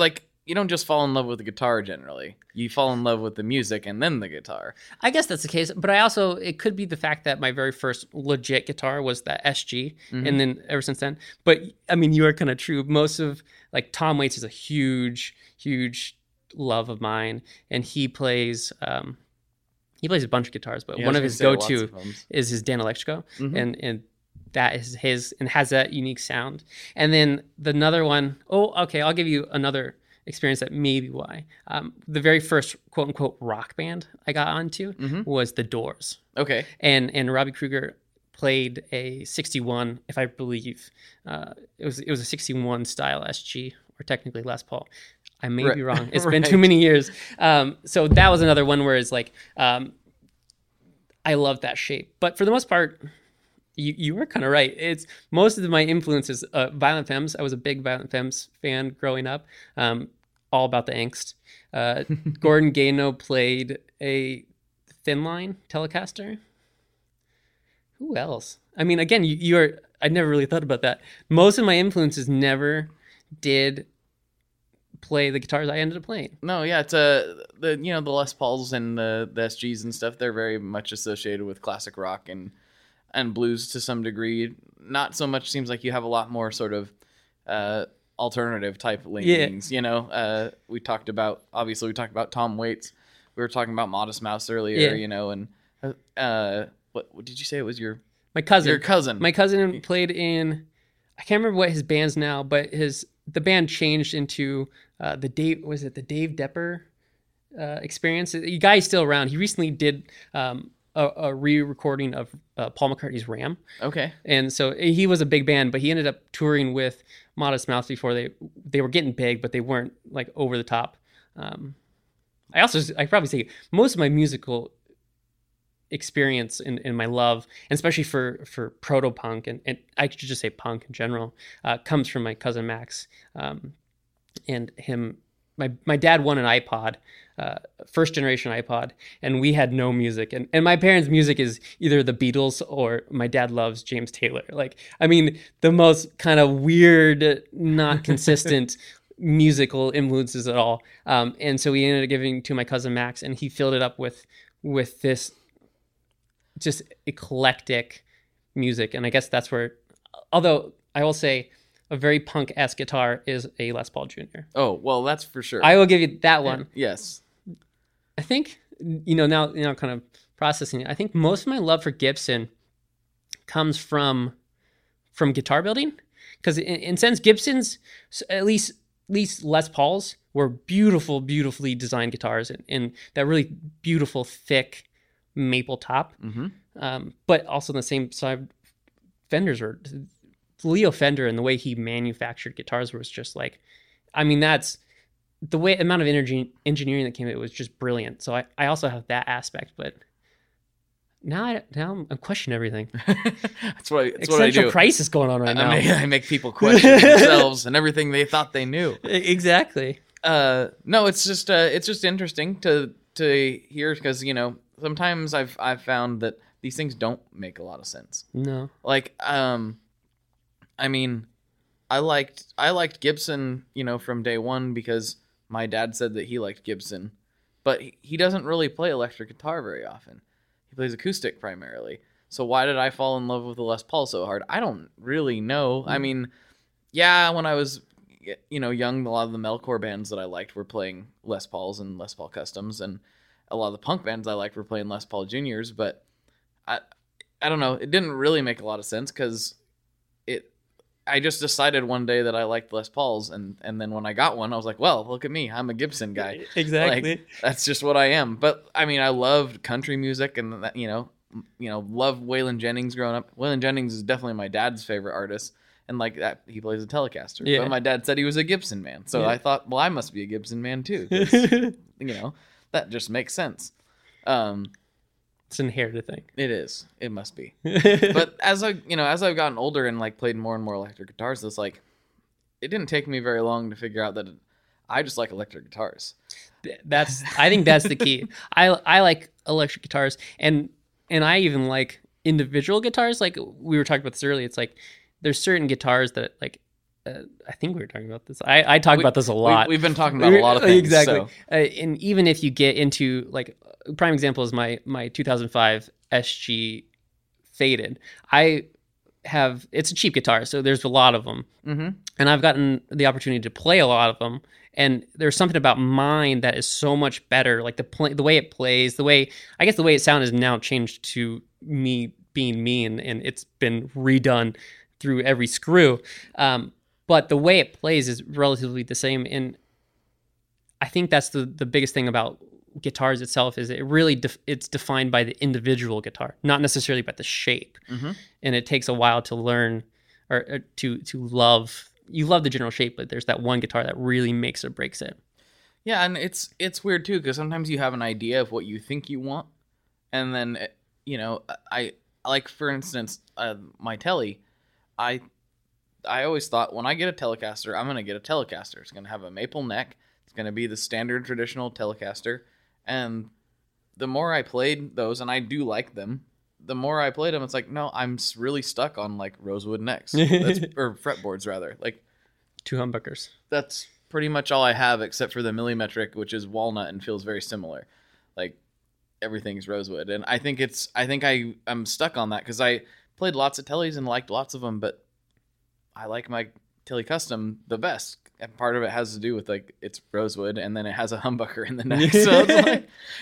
[SPEAKER 2] you don't just fall in love with the guitar generally. You fall in love with the music and then the guitar.
[SPEAKER 3] I guess that's the case, but it could be the fact that my very first legit guitar was the SG, and then ever since then. But I mean, you are kind of true. Most of like Tom Waits is a huge love of mine, and he plays a bunch of guitars, but one of his go-to is his Dan Electrico, and that is his and has that unique sound. And then another one, I'll give you another experience that may be why. The very first quote unquote rock band I got onto was The Doors.
[SPEAKER 2] Okay.
[SPEAKER 3] And Robbie Krieger played a 61, if I believe. It was a 61 style SG, or technically Les Paul. I may be wrong. It's been too many years. So that was another one where it's like, I love that shape. But for the most part, you were kind of right. It's most of my influences. Violent Femmes. I was a big Violent Femmes fan growing up. All about the angst. Gordon Gano played a Thin Line Telecaster. Who else? I mean, again, I never really thought about that. Most of my influences never did play the guitars I ended up playing.
[SPEAKER 2] No, yeah, it's the Les Pauls and the SGs and stuff. They're very much associated with classic rock and blues to some degree. Not so much. Seems like you have a lot more sort of alternative type leanings. Yeah. We talked about Tom Waits. We were talking about Modest Mouse earlier. And what did you say? It was
[SPEAKER 3] my cousin.
[SPEAKER 2] Your cousin.
[SPEAKER 3] My cousin played in. I can't remember what his band's now, but the band changed into the Dave Depper Experience. The guy's still around. He recently did a re-recording of Paul McCartney's Ram. Okay. And so he was a big band, but he ended up touring with Modest Mouse before they were getting big, but they weren't like over the top. I probably say most of my musical experience in my love, and especially for proto-punk, and I should just say punk in general, comes from my cousin Max. And him, my dad won an iPod, first generation iPod, and we had no music. And my parents' music is either the Beatles or my dad loves James Taylor. Like, I mean, the most kind of weird, not consistent musical influences at all. And so we ended up giving to my cousin Max, and he filled it up with this just eclectic music. And I guess that's where, although I will say a very punk-esque guitar is a Les Paul Jr.
[SPEAKER 2] Oh, well, that's for sure.
[SPEAKER 3] I will give you that one.
[SPEAKER 2] Yes.
[SPEAKER 3] I think, now kind of processing it, I think most of my love for Gibson comes from guitar building. Because in a sense, Gibson's, at least Les Paul's, were beautifully designed guitars and that really beautiful, thick maple top. But also on the same side, Fenders were... Leo Fender and the way he manufactured guitars was just like, I mean, that's the amount of engineering that came in. It was just brilliant. So I also have that aspect, but now I'm questioning everything.
[SPEAKER 2] That's what I do.
[SPEAKER 3] Essential crisis going on right now.
[SPEAKER 2] I make people question themselves and everything they thought they knew.
[SPEAKER 3] Exactly.
[SPEAKER 2] No, it's just interesting to hear, because sometimes I've found that these things don't make a lot of sense.
[SPEAKER 3] No.
[SPEAKER 2] Like I mean, I liked Gibson, from day one, because my dad said that he liked Gibson, but he doesn't really play electric guitar very often. He plays acoustic primarily. So why did I fall in love with the Les Paul so hard? I don't really know. I mean, yeah, when I was, young, a lot of the metalcore bands that I liked were playing Les Pauls and Les Paul Customs, and a lot of the punk bands I liked were playing Les Paul Juniors, but I don't know. It didn't really make a lot of sense, because I just decided one day that I liked Les Pauls, and then when I got one, I was like, well, look at me. I'm a Gibson guy.
[SPEAKER 3] Exactly.
[SPEAKER 2] Like, that's just what I am. But, I mean, I loved country music, and, that, loved Waylon Jennings growing up. Waylon Jennings is definitely my dad's favorite artist, and like that, he plays a Telecaster. Yeah. But my dad said he was a Gibson man. So I thought, well, I must be a Gibson man too. 'Cause, that just makes sense.
[SPEAKER 3] It's an inherited thing.
[SPEAKER 2] It is. It must be. But as I've gotten older and like played more and more electric guitars, it's like it didn't take me very long to figure out that I just like electric guitars.
[SPEAKER 3] I think that's the key. I like electric guitars, and I even like individual guitars. Like we were talking about this earlier. It's like there's certain guitars that like I think we were talking about this. I talk about this a lot.
[SPEAKER 2] We've been talking about a lot of things.
[SPEAKER 3] Exactly.
[SPEAKER 2] So.
[SPEAKER 3] And even if you get into like, prime example is my 2005 SG Faded. It's a cheap guitar, so there's a lot of them.
[SPEAKER 2] Mm-hmm.
[SPEAKER 3] And I've gotten the opportunity to play a lot of them. And there's something about mine that is so much better. Like the way it plays, the way it sounds is now changed to me being me, and it's been redone through every screw. But the way it plays is relatively the same. And I think that's the biggest thing about guitars itself is it really it's defined by the individual guitar, not necessarily by the shape.
[SPEAKER 2] Mm-hmm.
[SPEAKER 3] And it takes a while to learn or to love. You love the general shape, but there's that one guitar that really makes or breaks it.
[SPEAKER 2] Yeah, and it's weird too, because sometimes you have an idea of what you think you want, and then I like, for instance, my Tele, I always thought when I get a Telecaster, I'm gonna get a Telecaster. It's gonna have a maple neck. It's gonna be the standard traditional Telecaster, and the more I played those, and I do like them, the more I played them, it's like, no, I'm really stuck on like rosewood necks or fretboards rather. Like
[SPEAKER 3] 2 humbuckers.
[SPEAKER 2] That's pretty much all I have, except for the millimetric, which is walnut and feels very similar. Like everything's rosewood, and I think I'm stuck on that because I played lots of Teles and liked lots of them, but I like my Tele Custom the best. And part of it has to do with like it's rosewood, and then it has a humbucker in the neck, so it's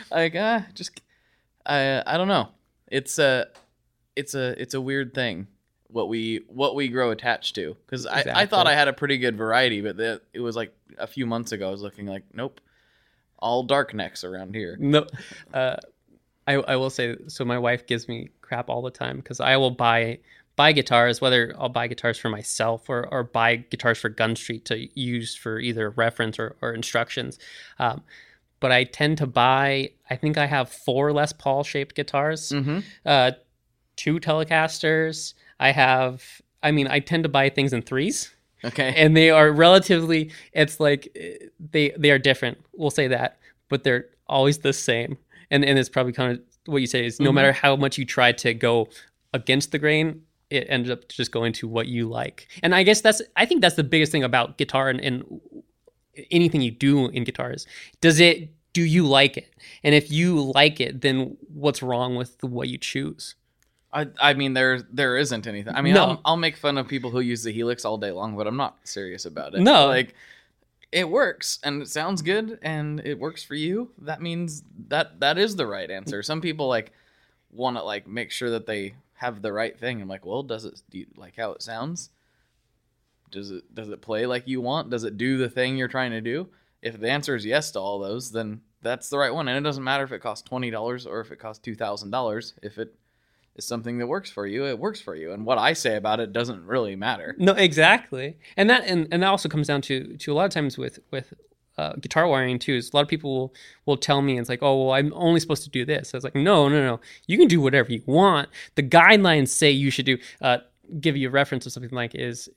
[SPEAKER 2] I don't know. It's a weird thing what we grow attached to, because exactly. I thought I had a pretty good variety, but it was like a few months ago I was looking like, nope, all dark necks around here.
[SPEAKER 3] No, I will say, so my wife gives me crap all the time because I will buy guitars, whether I'll buy guitars for myself or buy guitars for Gun Street to use for either reference or instructions. But I tend to buy, I think I have 4 Les Paul shaped guitars, 2 Telecasters. I tend to buy things in 3s.
[SPEAKER 2] Okay.
[SPEAKER 3] And they are relatively, it's like, they are different. We'll say that, but they're always the same. And it's probably kind of what you say is no matter how much you try to go against the grain, it ends up just going to what you like. And I guess I think that's the biggest thing about guitar and anything you do in guitars. Do you like it? And if you like it, then what's wrong with what you choose?
[SPEAKER 2] I mean, there isn't anything. I mean,
[SPEAKER 3] no.
[SPEAKER 2] I'll make fun of people who use the Helix all day long, but I'm not serious about it.
[SPEAKER 3] No.
[SPEAKER 2] Like, it works, and it sounds good, and it works for you. That means that is the right answer. Some people, like, want to, like, make sure that they have the right thing. I'm like, well, do you like how it sounds? Does it play like you want? Does it do the thing you're trying to do? If the answer is yes to all those, then that's the right one. And it doesn't matter if it costs $20 or if it costs $2,000. If it is something that works for you, it works for you. And what I say about it doesn't really matter.
[SPEAKER 3] No, exactly. And that also comes down to a lot of times with guitar wiring too. Is a lot of people will tell me, it's like, oh, well, I'm only supposed to do this. I was like, no. You can do whatever you want. The guidelines say you should do. Give you a reference of something like is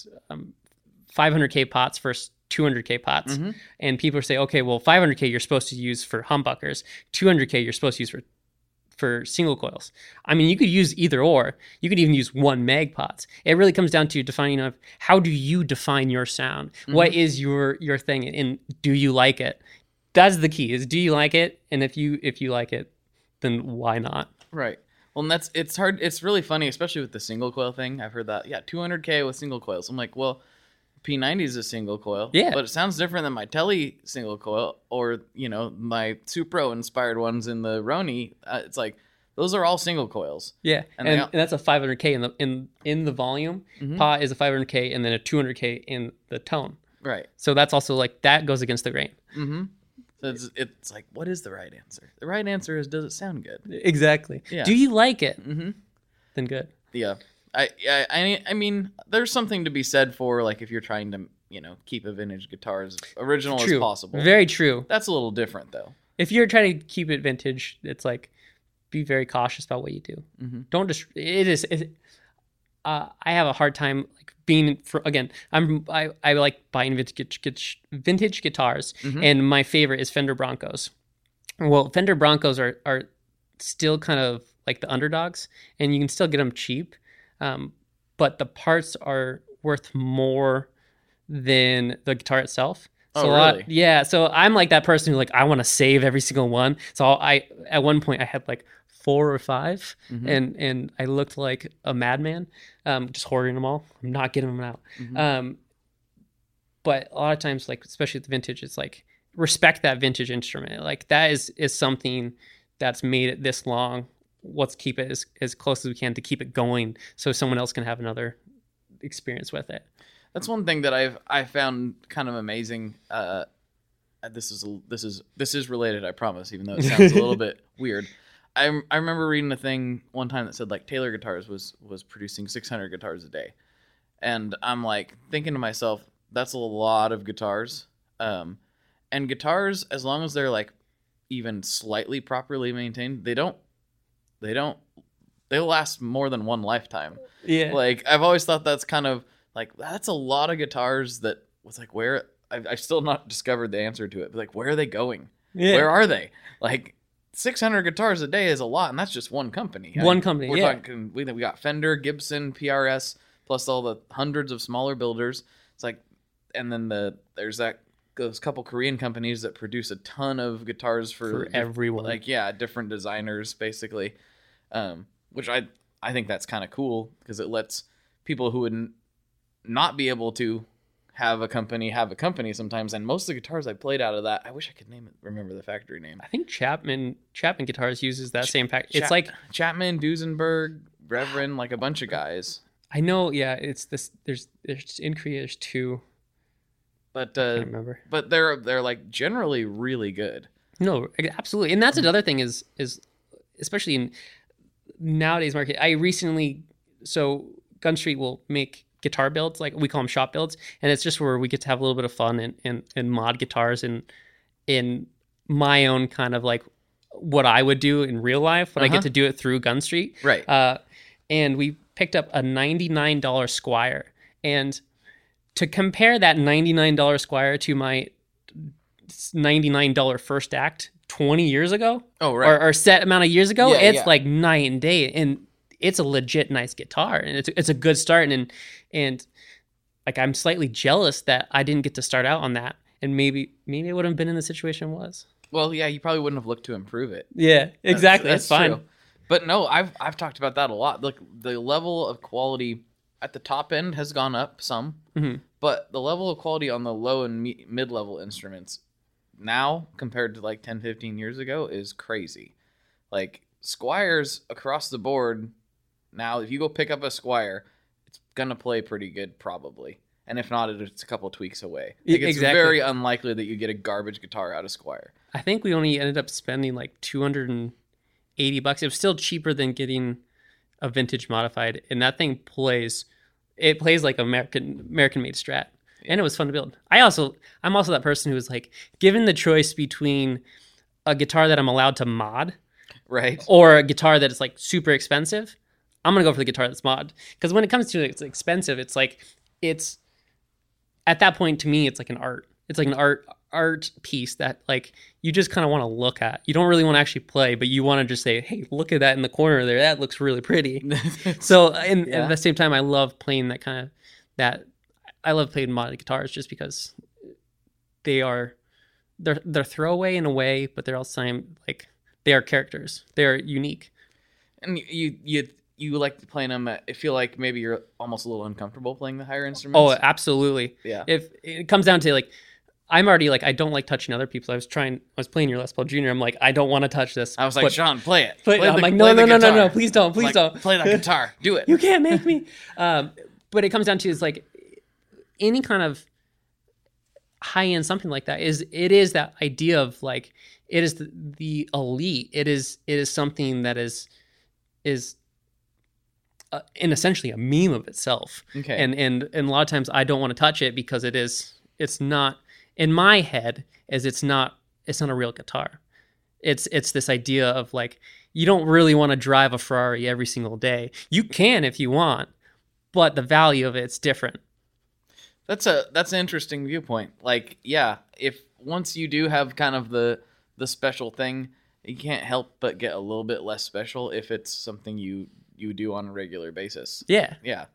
[SPEAKER 3] 500K pots versus 200K pots. Mm-hmm. And people say, okay, well, 500K you're supposed to use for humbuckers, 200K you're supposed to use for single coils. I mean, you could use either or. You could even use 1 meg pots. It really comes down to defining of how do you define your sound? Mm-hmm. What is your thing, and do you like it? That's the key. Is do you like it? And if you like it, then why not?
[SPEAKER 2] Right. Well, and it's hard. It's really funny, especially with the single coil thing. I've heard that. Yeah, 200K with single coils. I'm like, well, P90 is a single coil.
[SPEAKER 3] Yeah.
[SPEAKER 2] But it sounds different than my Tele single coil or, my Supro inspired ones in the Roni. It's like, those are all single coils.
[SPEAKER 3] Yeah. And that's a 500K in the volume. Mm-hmm. Pa is a 500K and then a 200K in the tone.
[SPEAKER 2] Right.
[SPEAKER 3] So that's also like, that goes against the grain.
[SPEAKER 2] Mm-hmm. So it's like, what is the right answer? The right answer is, does it sound good?
[SPEAKER 3] Exactly.
[SPEAKER 2] Yeah.
[SPEAKER 3] Do you like it?
[SPEAKER 2] Mm-hmm.
[SPEAKER 3] Then good.
[SPEAKER 2] Yeah. I mean, there's something to be said for, like, if you're trying to, keep a vintage guitar as original as possible. Very true. That's a little different, though.
[SPEAKER 3] If you're trying to keep it vintage, it's like, be very cautious about what you do.
[SPEAKER 2] Mm-hmm.
[SPEAKER 3] Don't just, I have a hard time, like, I like buying vintage guitars, mm-hmm. and my favorite is Fender Broncos. Well, Fender Broncos are still kind of like the underdogs, and you can still get them cheap. But the parts are worth more than the guitar itself.
[SPEAKER 2] Oh,
[SPEAKER 3] So
[SPEAKER 2] really?
[SPEAKER 3] yeah. So I'm like that person who like I want to save every single one. So I at one point I had like 4 or 5, and I looked like a madman, just hoarding them all. I'm not getting them out. But a lot of times, like especially with the vintage, it's like respect that vintage instrument. Like that is something that's made it this long. Let's keep it as close as we can to keep it going, so someone else can have another experience with it.
[SPEAKER 2] That's one thing that I found kind of amazing. This is related, I promise, even though it sounds a little bit weird. I remember reading a thing one time that said like Taylor Guitars was producing 600 guitars a day, and I'm like thinking to myself, that's a lot of guitars. And guitars, as long as they're like even slightly properly maintained, they'll last more than one lifetime.
[SPEAKER 3] Yeah.
[SPEAKER 2] Like I've always thought that's kind of like that's a lot of guitars that was like where I've still not discovered the answer to it. But like where are they going?
[SPEAKER 3] Yeah.
[SPEAKER 2] Where are they? Like 600 guitars a day is a lot, and that's just one company.
[SPEAKER 3] Company.
[SPEAKER 2] We're
[SPEAKER 3] Yeah.
[SPEAKER 2] talking. We got Fender, Gibson, PRS, plus all the hundreds of smaller builders. It's like, and then there's those couple Korean companies that produce a ton of guitars for
[SPEAKER 3] everyone.
[SPEAKER 2] Like different designers basically, which I think that's kind of cool because it lets people who would not be able to have a company sometimes. And most of the guitars I played out of that, I wish I could remember the factory name.
[SPEAKER 3] I think Chapman Guitars uses that same pack. It's like
[SPEAKER 2] Chapman, Duesenberg, Reverend, like a bunch of guys.
[SPEAKER 3] I know. Yeah, it's this. There's in Korea. There's 2.
[SPEAKER 2] But
[SPEAKER 3] I can't remember.
[SPEAKER 2] But they're like generally really good.
[SPEAKER 3] No, absolutely. And that's another thing is especially in nowadays market. So Gun Street will make guitar builds, like we call them shop builds, and it's just where we get to have a little bit of fun and mod guitars and in my own kind of like what I would do in real life, but I get to do it through Gun Street.
[SPEAKER 2] Right.
[SPEAKER 3] And we picked up a $99 Squire, and to compare that $99 Squire to my $99 First Act 20 years ago, or set amount of years ago, it's like night and day, and it's a legit nice guitar, and it's a good start, and like I'm slightly jealous that I didn't get to start out on that, and maybe I would have been in the situation I was.
[SPEAKER 2] Well, yeah, you probably wouldn't have looked to improve it.
[SPEAKER 3] Yeah, exactly. That's fine.
[SPEAKER 2] True. But no, I've talked about that a lot. Like the level of quality at the top end has gone up some, but the level of quality on the low and mid-level instruments now compared to like 10, 15 years ago is crazy. Like Squires across the board now, if you go pick up a Squire, it's gonna play pretty good probably. And if not, it's a couple of tweaks away. Like, it's very unlikely that you get a garbage guitar out of Squire. I
[SPEAKER 3] think we only ended up spending like $280. It was still cheaper than getting a vintage modified, and that thing plays like American made Strat, and it was fun to build. I'm also that person who is like, given the choice between a guitar that I'm allowed to mod,
[SPEAKER 2] right, or
[SPEAKER 3] a guitar that is like super expensive, I'm gonna go for the guitar that's mod. Because when it comes to it's expensive, it's like it's at that point to me it's like an art. It's like an art piece that like you just kind of want to look at. You don't really want to actually play, but you want to just say, hey, look at that in the corner there. That looks really pretty. So at the same time, I love playing I love playing modded guitars just because they're throwaway in a way, but they're also like they are characters. They're unique.
[SPEAKER 2] And you like playing them. I feel like maybe you're almost a little uncomfortable playing the higher instruments.
[SPEAKER 3] Oh, absolutely. Yeah. If it comes down to like, I'm already like, I don't like touching other people. I was playing your Les Paul Jr. I'm like, I don't want to touch this.
[SPEAKER 2] I was like, Sean, play it.
[SPEAKER 3] I'm like, no, please don't.
[SPEAKER 2] Play that guitar. Do it.
[SPEAKER 3] You can't make me. But it comes down to is like any kind of high end something like that is that idea of like it is the elite. It is something that is and essentially a meme of itself.
[SPEAKER 2] Okay.
[SPEAKER 3] And a lot of times I don't want to touch it because it's not in my head as it's not a real guitar. It's this idea of like you don't really want to drive a Ferrari every single day. You can if you want, but the value of it's different.
[SPEAKER 2] That's an interesting viewpoint. Like, yeah, if once you do have kind of the special thing, you can't help but get a little bit less special if it's something you do on a regular basis.
[SPEAKER 3] Yeah.
[SPEAKER 2] Yeah.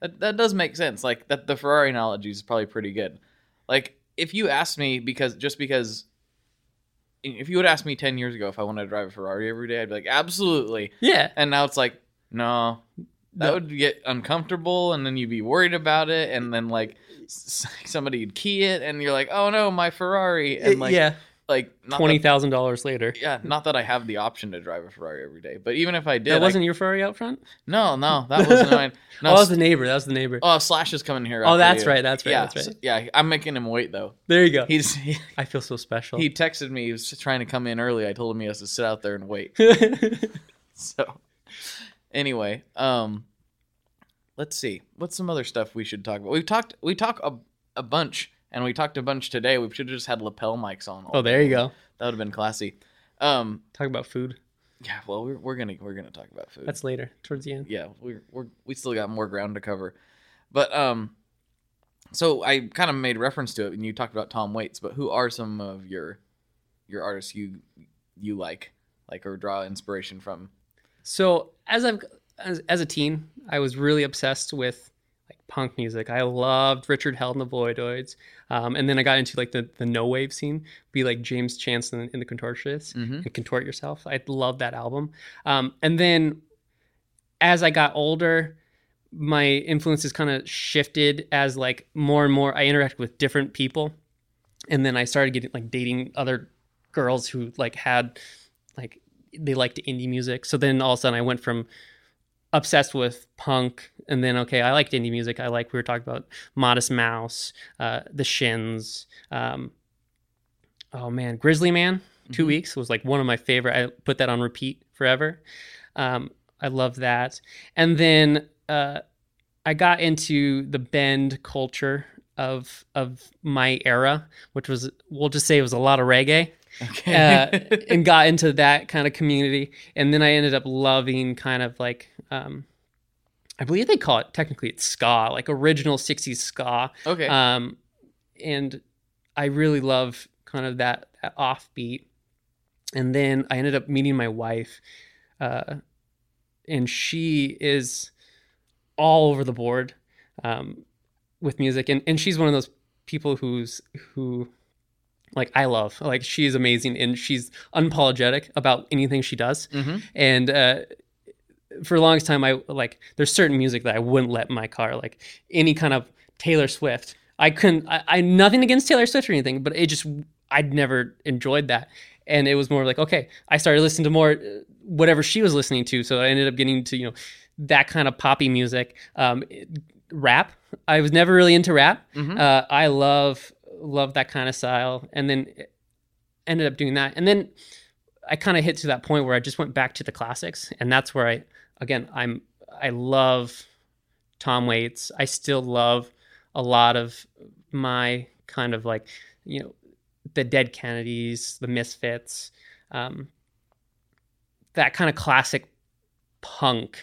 [SPEAKER 2] That does make sense. Like that, the Ferrari analogy is probably pretty good. Like if you asked me because if you would ask me 10 years ago if I wanted to drive a Ferrari every day, I'd be like, absolutely.
[SPEAKER 3] Yeah.
[SPEAKER 2] And now it's like, no, that would get uncomfortable, and then you'd be worried about it, and then like somebody would key it, and you're like, oh no, my Ferrari, and like,
[SPEAKER 3] yeah,
[SPEAKER 2] like
[SPEAKER 3] $20,000 later.
[SPEAKER 2] Yeah, not that I have the option to drive a Ferrari every day, but even if I did,
[SPEAKER 3] that wasn't your Ferrari out front.
[SPEAKER 2] No, that wasn't mine. No,
[SPEAKER 3] that was the neighbor. That was the neighbor.
[SPEAKER 2] Oh, Slash is coming here.
[SPEAKER 3] Oh, that's
[SPEAKER 2] you.
[SPEAKER 3] right. That's right.
[SPEAKER 2] Yeah,
[SPEAKER 3] that's right.
[SPEAKER 2] Yeah, I'm making him wait though.
[SPEAKER 3] There you go.
[SPEAKER 2] I
[SPEAKER 3] feel so special.
[SPEAKER 2] He texted me. He was just trying to come in early. I told him he has to sit out there and wait. So, anyway, let's see. What's some other stuff we should talk about? We talk a bunch, and we talked a bunch today. We should have just had lapel mics on.
[SPEAKER 3] Oh, there you go.
[SPEAKER 2] That would have been classy.
[SPEAKER 3] Talk about food.
[SPEAKER 2] Yeah, well, we're gonna talk about food.
[SPEAKER 3] That's later, towards the end.
[SPEAKER 2] Yeah, we still got more ground to cover, but so I kind of made reference to it, and you talked about Tom Waits. But who are some of your artists you like or draw inspiration from? So
[SPEAKER 3] as a teen, I was really obsessed with like punk music. I loved Richard Hell and the Voidoids, and then I got into like the no wave scene, be like James Chance in the Contortionists, and Contort Yourself. I love that album. And then as I got older, my influences kind of shifted as like more and more I interacted with different people, and then I started dating other girls who like had like they liked indie music. So then all of a sudden I went from obsessed with punk, and then I liked indie music. We were talking about Modest Mouse, the Shins, Grizzly Man. 2 Weeks was like one of my favorite. I put that on repeat forever. I love that. And then I got into the bend culture of my era, which was, we'll just say it was a lot of reggae. Okay. And got into that kind of community. And then I ended up loving kind of like, I believe they call it, technically it's ska, like original 60s ska. Okay. And I really love kind of that offbeat. And then I ended up meeting my wife, and she is all over the board with music. And she's one of those people who like I love, like she's amazing and she's unapologetic about anything she does. And for the longest time, there's certain music that I wouldn't let in my car, like any kind of Taylor Swift. I nothing against Taylor Swift or anything, but I'd never enjoyed that. And it was more like, okay, I started listening to more whatever she was listening to. So I ended up getting to, that kind of poppy music. Rap. I was never really into rap. I love that kind of style, and then ended up doing that. And then I kind of hit to that point where I just went back to the classics, and that's where I love Tom Waits. I still love a lot of my kind of like, the Dead Kennedys, the Misfits, that kind of classic punk.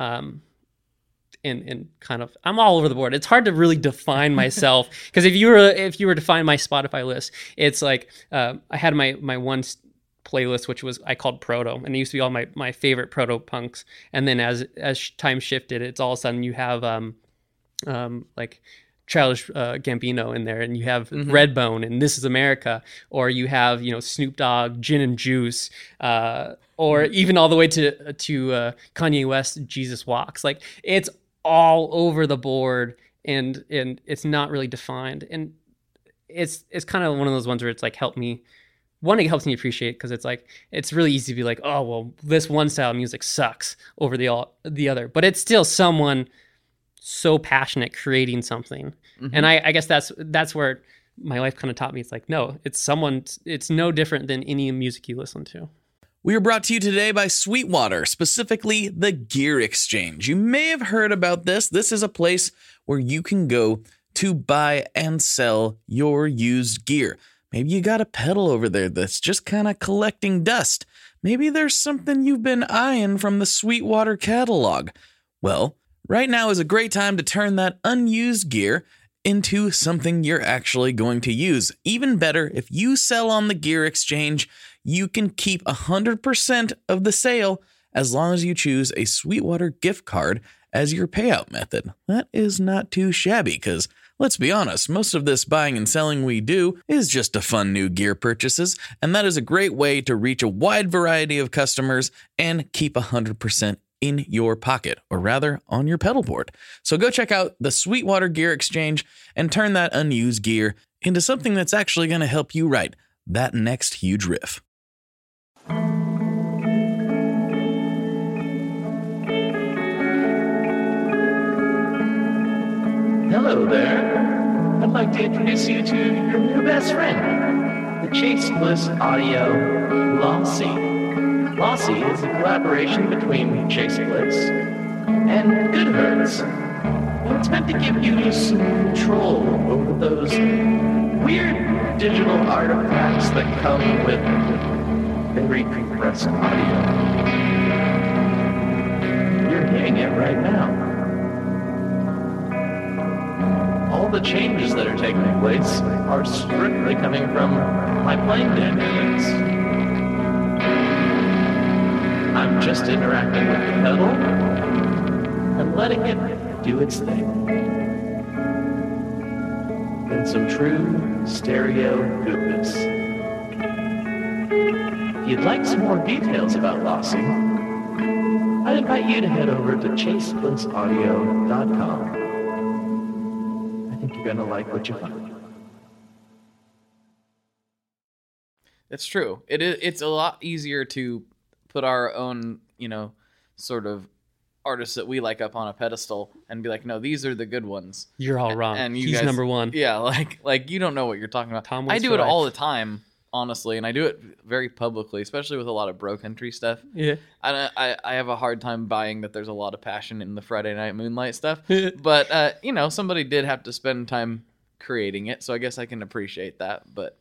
[SPEAKER 3] And kind of, I'm all over the board. It's hard to really define myself, because if you were to find my Spotify list, it's like I had my one playlist which I called Proto, and it used to be all my favorite proto punks. And then as time shifted, it's all of a sudden you have like Childish Gambino in there, and you have Redbone and This Is America, or you have Snoop Dogg, Gin and Juice, or even all the way to Kanye West, Jesus Walks. Like it's all over the board, and it's not really defined, and it's kind of one of those ones where it's like it helps me appreciate, because it's like it's really easy to be like, oh well, this one style of music sucks over the other, but it's still someone so passionate creating something. And I guess that's where my life kind of taught me. It's like, no, it's no different than any music you listen to.
[SPEAKER 5] We are brought to you today by Sweetwater, specifically the Gear Exchange. You may have heard about this. This is a place where you can go to buy and sell your used gear. Maybe you got a pedal over there that's just kind of collecting dust. Maybe there's something you've been eyeing from the Sweetwater catalog. Well, right now is a great time to turn that unused gear into something you're actually going to use. Even better, if you sell on the Gear Exchange, you can keep 100% of the sale as long as you choose a Sweetwater gift card as your payout method. That is not too shabby because, let's be honest, most of this buying and selling we do is just to fund new gear purchases, and that is a great way to reach a wide variety of customers and keep 100% in your pocket, or rather on your pedal board. So go check out the Sweetwater Gear Exchange and turn that unused gear into something that's actually going to help you write that next huge riff.
[SPEAKER 6] Hello there. I'd like to introduce you to your new best friend, the Chase Bliss Audio Lossy. Lossy is a collaboration between Chase Bliss and Goodhertz. And it's meant to give you some control over those weird digital artifacts that come with very compressed audio. You're hearing it right now. All the changes that are taking place are strictly coming from my playing dynamics. I'm just interacting with the pedal and letting it do its thing. In some true stereo goodness. If you'd like some more details about Lossy, I'd invite you to head over to chaseblinssaudio.com. I think you're going to like what you find.
[SPEAKER 2] It's true. It's a lot easier to put our own, sort of artists that we like up on a pedestal and be like, no, these are the good ones.
[SPEAKER 3] You're all wrong.
[SPEAKER 2] And
[SPEAKER 3] He's
[SPEAKER 2] guys,
[SPEAKER 3] number one.
[SPEAKER 2] Yeah, like you don't know what you're talking about.
[SPEAKER 3] Tom
[SPEAKER 2] I do it
[SPEAKER 3] right.
[SPEAKER 2] all the time, honestly, and I do it very publicly, especially with a lot of bro country stuff.
[SPEAKER 3] Yeah.
[SPEAKER 2] I have a hard time buying that there's a lot of passion in the Friday Night Moonlight stuff. But somebody did have to spend time creating it, so I guess I can appreciate that. But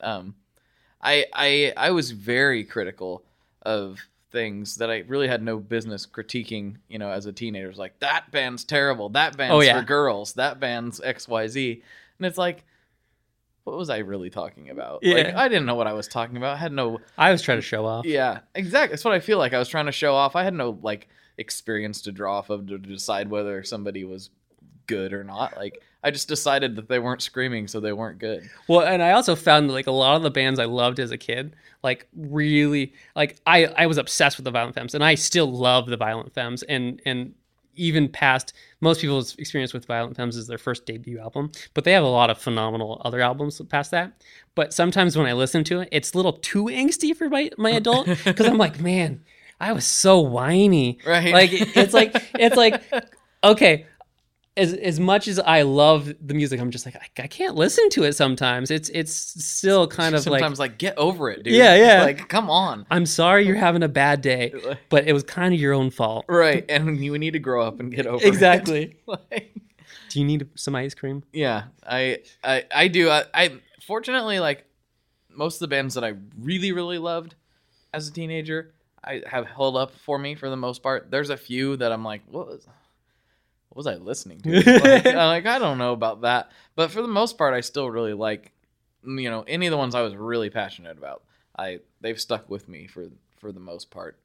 [SPEAKER 2] I was very critical of things that I really had no business critiquing, as a teenager. It was like, that band's terrible, that band's for girls, that band's XYZ. And it's like, what was I really talking about?
[SPEAKER 3] Yeah.
[SPEAKER 2] Like, I didn't know what I was talking about.
[SPEAKER 3] I was trying to show off.
[SPEAKER 2] Yeah, exactly. That's what I feel like. I was trying to show off. I had no experience to draw off of to decide whether somebody was good or not. Like, I just decided that they weren't screaming, so they weren't good.
[SPEAKER 3] Well, and I also found that a lot of the bands I loved as a kid, really, I was obsessed with the Violent Femmes, and I still love the Violent Femmes, and even past most people's experience with Violent Femmes is their first debut album, but they have a lot of phenomenal other albums past that. But sometimes when I listen to it, it's a little too angsty for my adult, because I'm like, man, I was so whiny.
[SPEAKER 2] Right.
[SPEAKER 3] It's like, okay, as much as I love the music, I'm just like, I can't listen to it sometimes. It's still kind of
[SPEAKER 2] sometimes get over it, dude.
[SPEAKER 3] Yeah.
[SPEAKER 2] Come on.
[SPEAKER 3] I'm sorry you're having a bad day, but it was kind of your own fault.
[SPEAKER 2] Right, and you need to grow up and get over
[SPEAKER 3] exactly.
[SPEAKER 2] it.
[SPEAKER 3] Do you need some ice cream?
[SPEAKER 2] Yeah, I do. I fortunately, most of the bands that I really, really loved as a teenager, I have held up for me for the most part. There's a few that I'm like, what was I listening to? I don't know about that. But for the most part, I still really like, any of the ones I was really passionate about. They've stuck with me for the most part.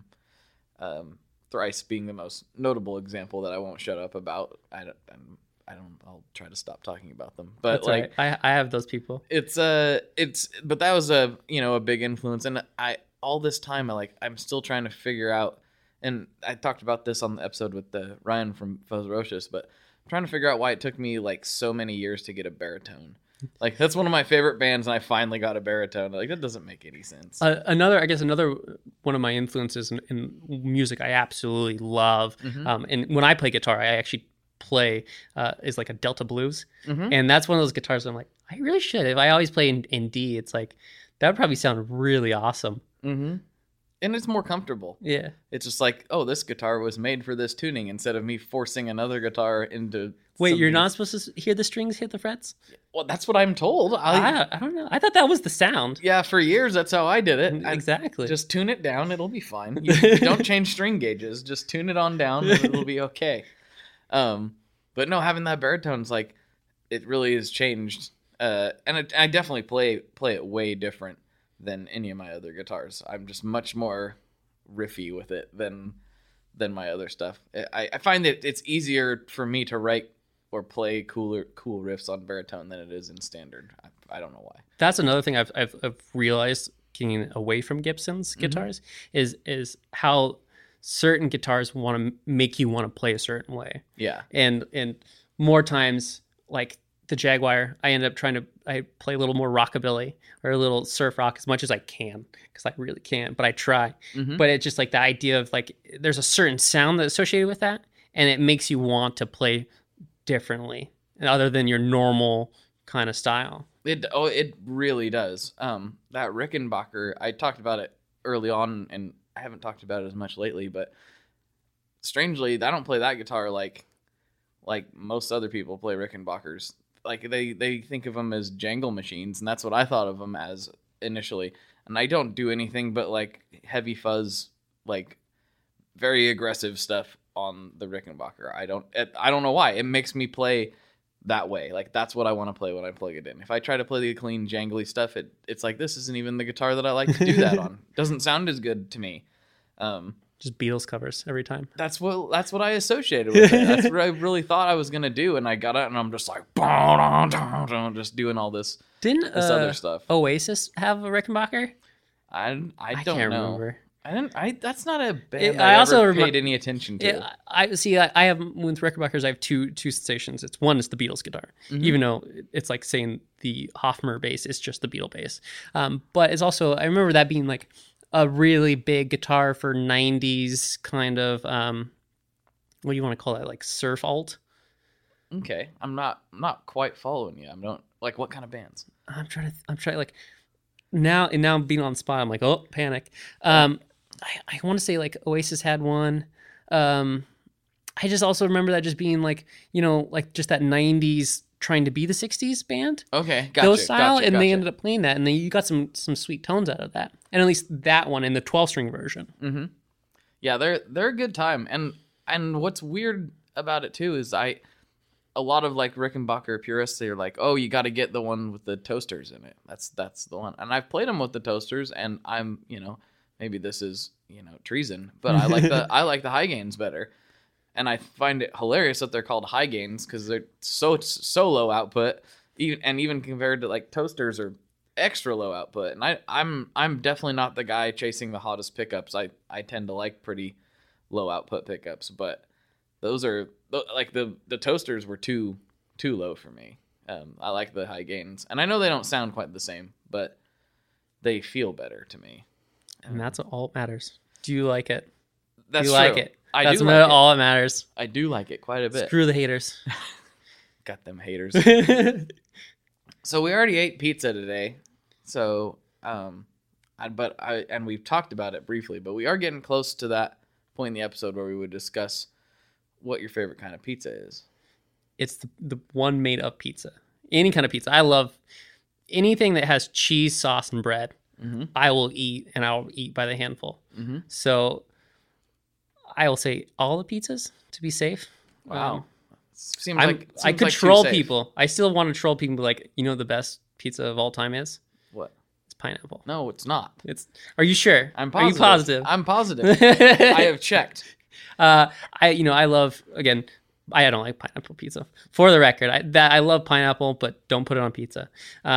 [SPEAKER 2] Thrice being the most notable example that I won't shut up about. I'll try to stop talking about them. But
[SPEAKER 3] that's right. I have those people.
[SPEAKER 2] But that was a big influence, and all this time I'm still trying to figure out. And I talked about this on the episode with Ryan from Fuzz but I'm trying to figure out why it took me so many years to get a baritone. That's one of my favorite bands, and I finally got a baritone. That doesn't make any sense.
[SPEAKER 3] Another one of my influences in music I absolutely love.
[SPEAKER 2] Mm-hmm.
[SPEAKER 3] And when I play guitar, I actually play is a Delta blues, and that's one of those guitars I'm like, I really should. If I always play in D, it's that would probably sound really awesome.
[SPEAKER 2] Mm-hmm. And it's more comfortable.
[SPEAKER 3] Yeah.
[SPEAKER 2] It's just this guitar was made for this tuning instead of me forcing another guitar into...
[SPEAKER 3] Wait, you're not supposed to hear the strings hit the frets?
[SPEAKER 2] Well, that's what I'm told.
[SPEAKER 3] I don't know. I thought that was the sound.
[SPEAKER 2] Yeah, for years, that's how I did it.
[SPEAKER 3] Exactly.
[SPEAKER 2] Just tune it down. It'll be fine. You don't change string gauges. Just tune it on down and it'll be okay. But no, having that baritone's it really has changed. And I definitely play it way different than any of my other guitars. I'm just much more riffy with it than than my other stuff. I find that it's easier for me to write or play cool riffs on baritone than it is in standard. I don't know why.
[SPEAKER 3] That's another thing I've realized getting away from Gibson's guitars is how certain guitars want to make you want to play a certain way.
[SPEAKER 2] Yeah.
[SPEAKER 3] And more times, like the Jaguar, I play a little more rockabilly or a little surf rock as much as I can, because I really can't, but I try. But it's just like the idea of like, there's a certain sound that's associated with that, and it makes you want to play differently other than your normal kind of style.
[SPEAKER 2] It really does. That Rickenbacker, I talked about it early on, and I haven't talked about it as much lately, but strangely, I don't play that guitar like most other people play Rickenbackers. Like they think of them as jangle machines, and that's what I thought of them as initially. And I don't do anything but like heavy fuzz, like very aggressive stuff on the Rickenbacker. I don't know why. It makes me play that way. Like that's what I want to play when I plug it in. If I try to play the clean jangly stuff, it's like, this isn't even the guitar that I like to do that on. Doesn't sound as good to me.
[SPEAKER 3] Just Beatles covers every time.
[SPEAKER 2] That's what I associated with it. That's what I really thought I was gonna do, and I got it, and I'm just like, just doing all this other stuff.
[SPEAKER 3] Oasis have a Rickenbacker?
[SPEAKER 2] I don't
[SPEAKER 3] can't
[SPEAKER 2] know.
[SPEAKER 3] remember.
[SPEAKER 2] That's not a band
[SPEAKER 3] I
[SPEAKER 2] I
[SPEAKER 3] also
[SPEAKER 2] ever paid any attention to.
[SPEAKER 3] I have with Rickenbackers. I have two sensations. One is the Beatles guitar, even though it's like saying the Hofmer bass is just the Beatle bass. But it's also, I remember that being like a really big guitar for 90s kind of what do you want to call that, like surf alt.
[SPEAKER 2] Okay, I'm not quite following you. I don't like, what kind of bands?
[SPEAKER 3] I'm trying like now being on the spot, I'm like, oh, panic. I want to say like Oasis had one. I just also remember that just being like, like just that 90s trying to be the 60s band.
[SPEAKER 2] Okay, gotcha.
[SPEAKER 3] Those style,
[SPEAKER 2] gotcha.
[SPEAKER 3] and they ended up playing that, and then you got some sweet tones out of that. And at least that one in the 12-string version.
[SPEAKER 2] Mm-hmm. Yeah, they're a good time. And what's weird about it too is a lot of like Rickenbacker purists, they're like, oh, you got to get the one with the toasters in it. That's the one. And I've played them with the toasters, and I'm, maybe this is, treason, but I like the high gains better. And I find it hilarious that they're called high gains because they're so low output, even compared to like toasters are extra low output. And I'm definitely not the guy chasing the hottest pickups. I tend to like pretty low output pickups, but those are like the toasters were too low for me. I like the high gains, and I know they don't sound quite the same, but they feel better to me.
[SPEAKER 3] And that's all that matters. Do you like it?
[SPEAKER 2] That's
[SPEAKER 3] do you
[SPEAKER 2] true.
[SPEAKER 3] like it?
[SPEAKER 2] I
[SPEAKER 3] That's
[SPEAKER 2] do like it.
[SPEAKER 3] all that matters.
[SPEAKER 2] I do like it quite a bit.
[SPEAKER 3] Screw the haters.
[SPEAKER 2] Got them haters. So we already ate pizza today. So, and we've talked about it briefly, but we are getting close to that point in the episode where we would discuss what your favorite kind of pizza is.
[SPEAKER 3] It's the one made up pizza. Any kind of pizza. I love anything that has cheese, sauce, and bread. Mm-hmm. I will eat, and I'll eat by the handful. Mm-hmm. So I will say all the pizzas to be safe.
[SPEAKER 2] Wow.
[SPEAKER 3] I could troll people. I still want to troll people, like, the best pizza of all time is?
[SPEAKER 2] What?
[SPEAKER 3] It's pineapple.
[SPEAKER 2] No, it's not.
[SPEAKER 3] Are you sure?
[SPEAKER 2] I'm positive.
[SPEAKER 3] Are you positive?
[SPEAKER 2] I'm positive. I have checked.
[SPEAKER 3] I love, again, I don't like pineapple pizza. For the record, I love pineapple, but don't put it on pizza.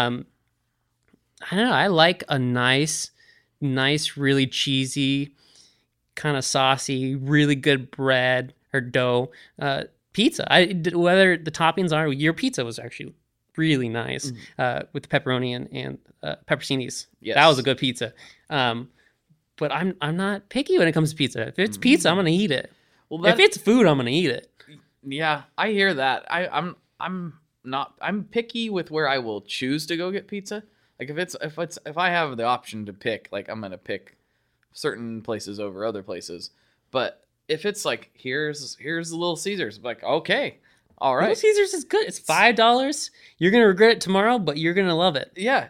[SPEAKER 3] I don't know. I like a nice, really cheesy, kind of saucy, really good bread or dough pizza. Whether the toppings are, your pizza was actually really nice with the pepperoni and pepperoncinis.
[SPEAKER 2] Yes.
[SPEAKER 3] That was a good pizza. But I'm not picky when it comes to pizza. If it's pizza, I'm gonna eat it. Well, if it's food, I'm gonna eat it.
[SPEAKER 2] Yeah, I hear that. I'm picky with where I will choose to go get pizza. Like if I have the option to pick, like I'm gonna pick certain places over other places. But if it's like here's the Little Caesars, I'm like, okay, all right.
[SPEAKER 3] Little Caesars is good. It's $5. You're gonna regret it tomorrow, but you're gonna love it.
[SPEAKER 2] Yeah,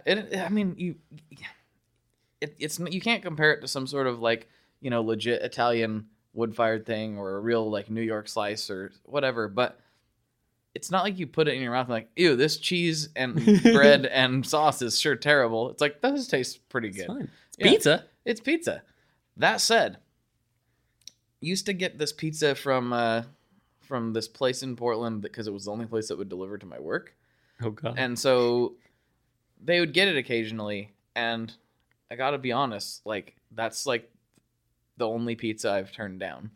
[SPEAKER 2] you can't compare it to some sort of like legit Italian wood-fired thing or a real like New York slice or whatever. But it's not like you put it in your mouth and like, ew, this cheese and bread and sauce is sure terrible. It's like, those taste pretty good.
[SPEAKER 3] It's fine. It's pizza.
[SPEAKER 2] It's pizza. That said, used to get this pizza from this place in Portland because it was the only place that would deliver to my work.
[SPEAKER 3] Oh god.
[SPEAKER 2] And so they would get it occasionally, and I gotta be honest, like that's like the only pizza I've turned down.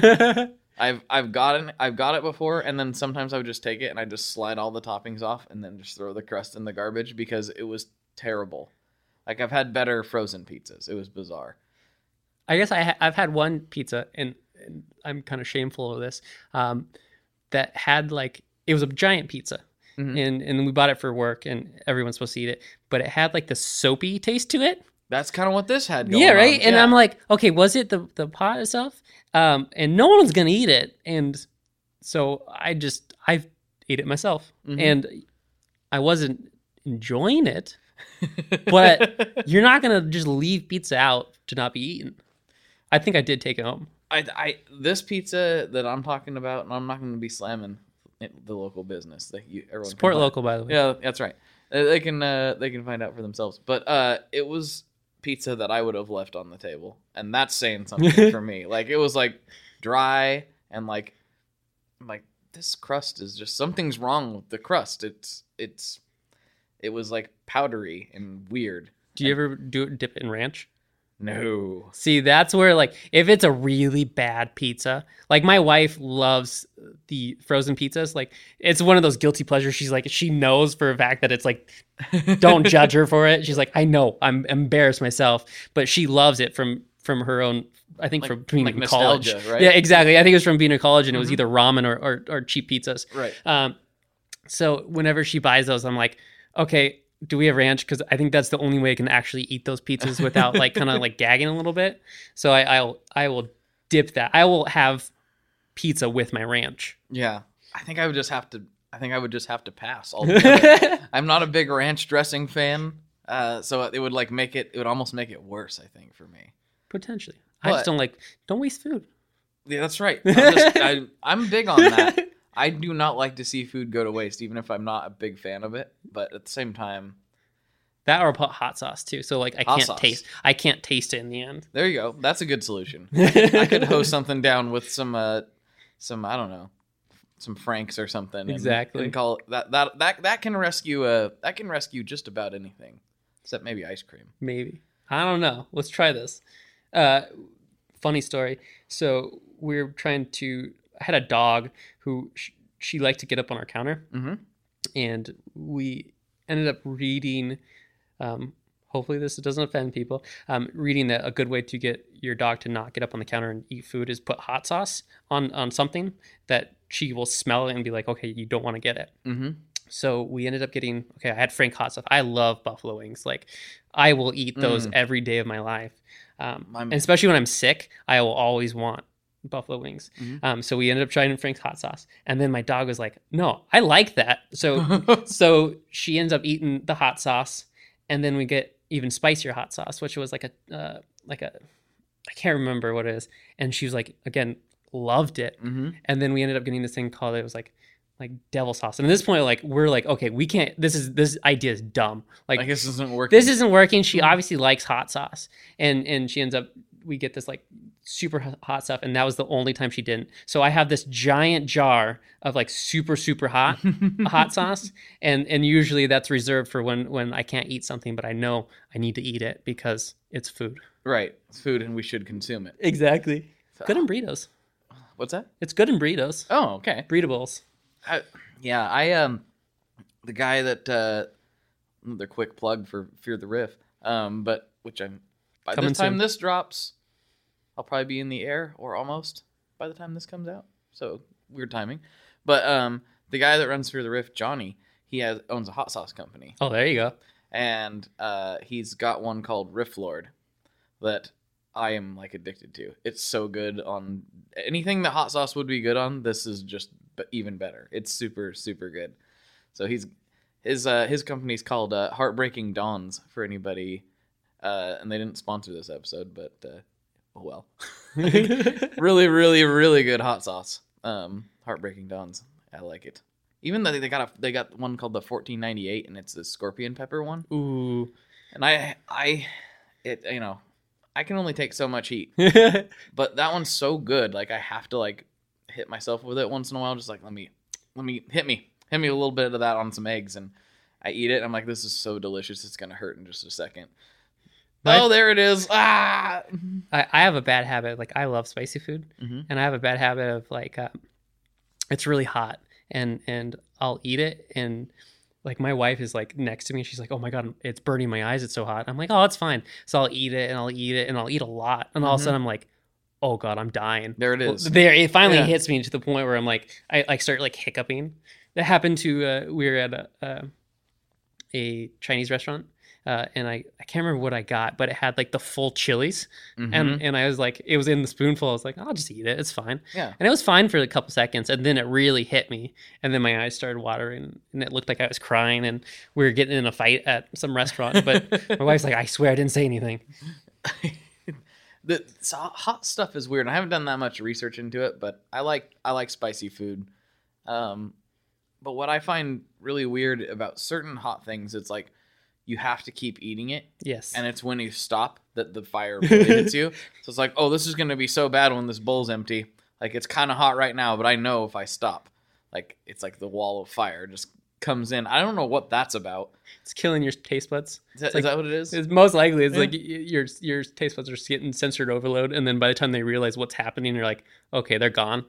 [SPEAKER 2] I've got it before, and then sometimes I would just take it and I just slide all the toppings off and then just throw the crust in the garbage because it was terrible. Like I've had better frozen pizzas. It was bizarre.
[SPEAKER 3] I guess I've had one pizza, and I'm kind of shameful of this, that had like, it was a giant pizza.
[SPEAKER 2] Mhm.
[SPEAKER 3] And we bought it for work, and everyone's supposed to eat it, but it had like the soapy taste to it.
[SPEAKER 2] That's kind of what this had going
[SPEAKER 3] Yeah, right.
[SPEAKER 2] on.
[SPEAKER 3] And
[SPEAKER 2] Yeah.
[SPEAKER 3] I'm like, okay, was it the pot itself? And no one's gonna eat it, and so I ate it myself,
[SPEAKER 2] Mhm.
[SPEAKER 3] and I wasn't enjoying it. But you're not gonna just leave pizza out to not be eaten. I think I did take it home.
[SPEAKER 2] This pizza that I'm talking about, and I'm not going to be slamming the local business. Everyone
[SPEAKER 3] Support
[SPEAKER 2] can
[SPEAKER 3] local, by the way.
[SPEAKER 2] Yeah, that's right. They can find out for themselves. But it was pizza that I would have left on the table, and that's saying something for me. Like it was like dry and like I'm like this crust is just something's wrong with the crust. It was like powdery and weird.
[SPEAKER 3] Do you ever dip it in ranch?
[SPEAKER 2] No.
[SPEAKER 3] See, that's where, like, if it's a really bad pizza, like my wife loves the frozen pizzas. Like, it's one of those guilty pleasures. She's like, she knows for a fact that it's like, don't judge her for it. She's like, I know, I'm embarrassed myself, but she loves it from her own. I think from being
[SPEAKER 2] like
[SPEAKER 3] in college,
[SPEAKER 2] nostalgia, right?
[SPEAKER 3] Yeah, exactly. I think it was from being in college, and it was either ramen or cheap pizzas.
[SPEAKER 2] Right.
[SPEAKER 3] So whenever she buys those, I'm like, okay, do we have ranch? Because I think that's the only way I can actually eat those pizzas without like kind of like gagging a little bit. So I will dip that. I will have pizza with my ranch.
[SPEAKER 2] Yeah. I think I would just have to pass altogether. I'm not a big ranch dressing fan. So it would almost make it worse, I think, for me.
[SPEAKER 3] Potentially. I just don't waste food.
[SPEAKER 2] Yeah, that's right. I'm big on that. I do not like to see food go to waste, even if I'm not a big fan of it. But at the same time,
[SPEAKER 3] That or put hot sauce too. So like I
[SPEAKER 2] Hot
[SPEAKER 3] can't
[SPEAKER 2] sauce.
[SPEAKER 3] taste it in the end.
[SPEAKER 2] there you go. That's a good solution. I could hose something down with some I don't know, some Franks or something. And,
[SPEAKER 3] Exactly.
[SPEAKER 2] And call it, that can rescue just about anything, except maybe ice cream.
[SPEAKER 3] Maybe. I don't know. Let's try this. Funny story. So I had a dog who she liked to get up on our counter,
[SPEAKER 2] Mhm.
[SPEAKER 3] and we ended up reading. Hopefully this doesn't offend people. Reading that a good way to get your dog to not get up on the counter and eat food is put hot sauce on something that she will smell it and be like, okay, you don't want to get it.
[SPEAKER 2] Mm-hmm.
[SPEAKER 3] So we ended up getting, I had Frank hot stuff. I love buffalo wings. Like I will eat those every day of my life. And especially when I'm sick, I will always want buffalo wings. So we ended up trying Frank's hot sauce. And then my dog was like, no, I like that. So she ends up eating the hot sauce. And then we get even spicier hot sauce, which was like a, I can't remember what it is. And she was like, again, loved it.
[SPEAKER 2] Mm-hmm.
[SPEAKER 3] And then we ended up getting this thing called, it was like devil sauce. And at this point, like, we're like, okay, we can't, this idea is dumb. Like
[SPEAKER 2] this isn't working.
[SPEAKER 3] This isn't working. She obviously likes hot sauce. And she ends up, we get this like super hot stuff. And that was the only time she didn't. So I have this giant jar of like super, super hot hot sauce. And usually that's reserved for when I can't eat something, but I know I need to eat it because it's food.
[SPEAKER 2] Right. It's food and we should consume it.
[SPEAKER 3] Exactly. Good in burritos.
[SPEAKER 2] What's that?
[SPEAKER 3] It's good in burritos.
[SPEAKER 2] Oh, okay.
[SPEAKER 3] Burritables.
[SPEAKER 2] The guy that another quick plug for Fear the Riff, but which I'm by
[SPEAKER 3] Coming
[SPEAKER 2] the time
[SPEAKER 3] soon.
[SPEAKER 2] this drops, I'll probably be in the air or almost by the time this comes out. So weird timing, but the guy that runs Fear the Riff, Johnny, owns a hot sauce company,
[SPEAKER 3] Oh, there you go.
[SPEAKER 2] and he's got one called Riff Lord that I am like addicted to. It's so good on anything that hot sauce would be good on. This is just even better. It's super, super good. So his company's called Heartbreaking Dawns for anybody, and they didn't sponsor this episode, but oh well. Really, really, really good hot sauce. Heartbreaking Dawns. I like it. Even though they got one called the 1498, and it's the scorpion pepper one.
[SPEAKER 3] Ooh.
[SPEAKER 2] And I can only take so much heat. But that one's so good. Like I have to like hit myself with it once in a while. Just like, let me hit me a little bit of that on some eggs. And I eat it. And I'm like, this is so delicious. It's going to hurt in just a second. Oh, there it is. Ah.
[SPEAKER 3] I have a bad habit. Like I love spicy food, and I have a bad habit of like, it's really hot and I'll eat it. And like my wife is like next to me. She's like, oh my God, it's burning my eyes. It's so hot. I'm like, oh, it's fine. So I'll eat it and I'll eat it and I'll eat a lot. And all of a sudden I'm like, oh God, I'm dying.
[SPEAKER 2] There it is.
[SPEAKER 3] It finally hits me to the point where I'm like, I like start like hiccuping. That happened to, we were at a Chinese restaurant. And I can't remember what I got, but it had like the full chilies. And I was like, it was in the spoonful. I was like, I'll just eat it. It's fine. Yeah. And it was fine for a couple seconds. And then it really hit me. And then my eyes started watering and it looked like I was crying and we were getting in a fight at some restaurant. But my wife's like, I swear I didn't say anything.
[SPEAKER 2] The hot stuff is weird. I haven't done that much research into it, but I like spicy food. But what I find really weird about certain hot things, it's like, you have to keep eating it. Yes. And it's when you stop that the fire really hits you. So it's like, oh, this is going to be so bad when this bowl's empty. Like, it's kind of hot right now, but I know if I stop, like, it's like the wall of fire just comes in. I don't know what that's about.
[SPEAKER 3] It's killing your taste buds.
[SPEAKER 2] Is that what it is?
[SPEAKER 3] It's most likely. It's like your taste buds are getting sensory overload. And then by the time they realize what's happening, you're like, okay, they're gone.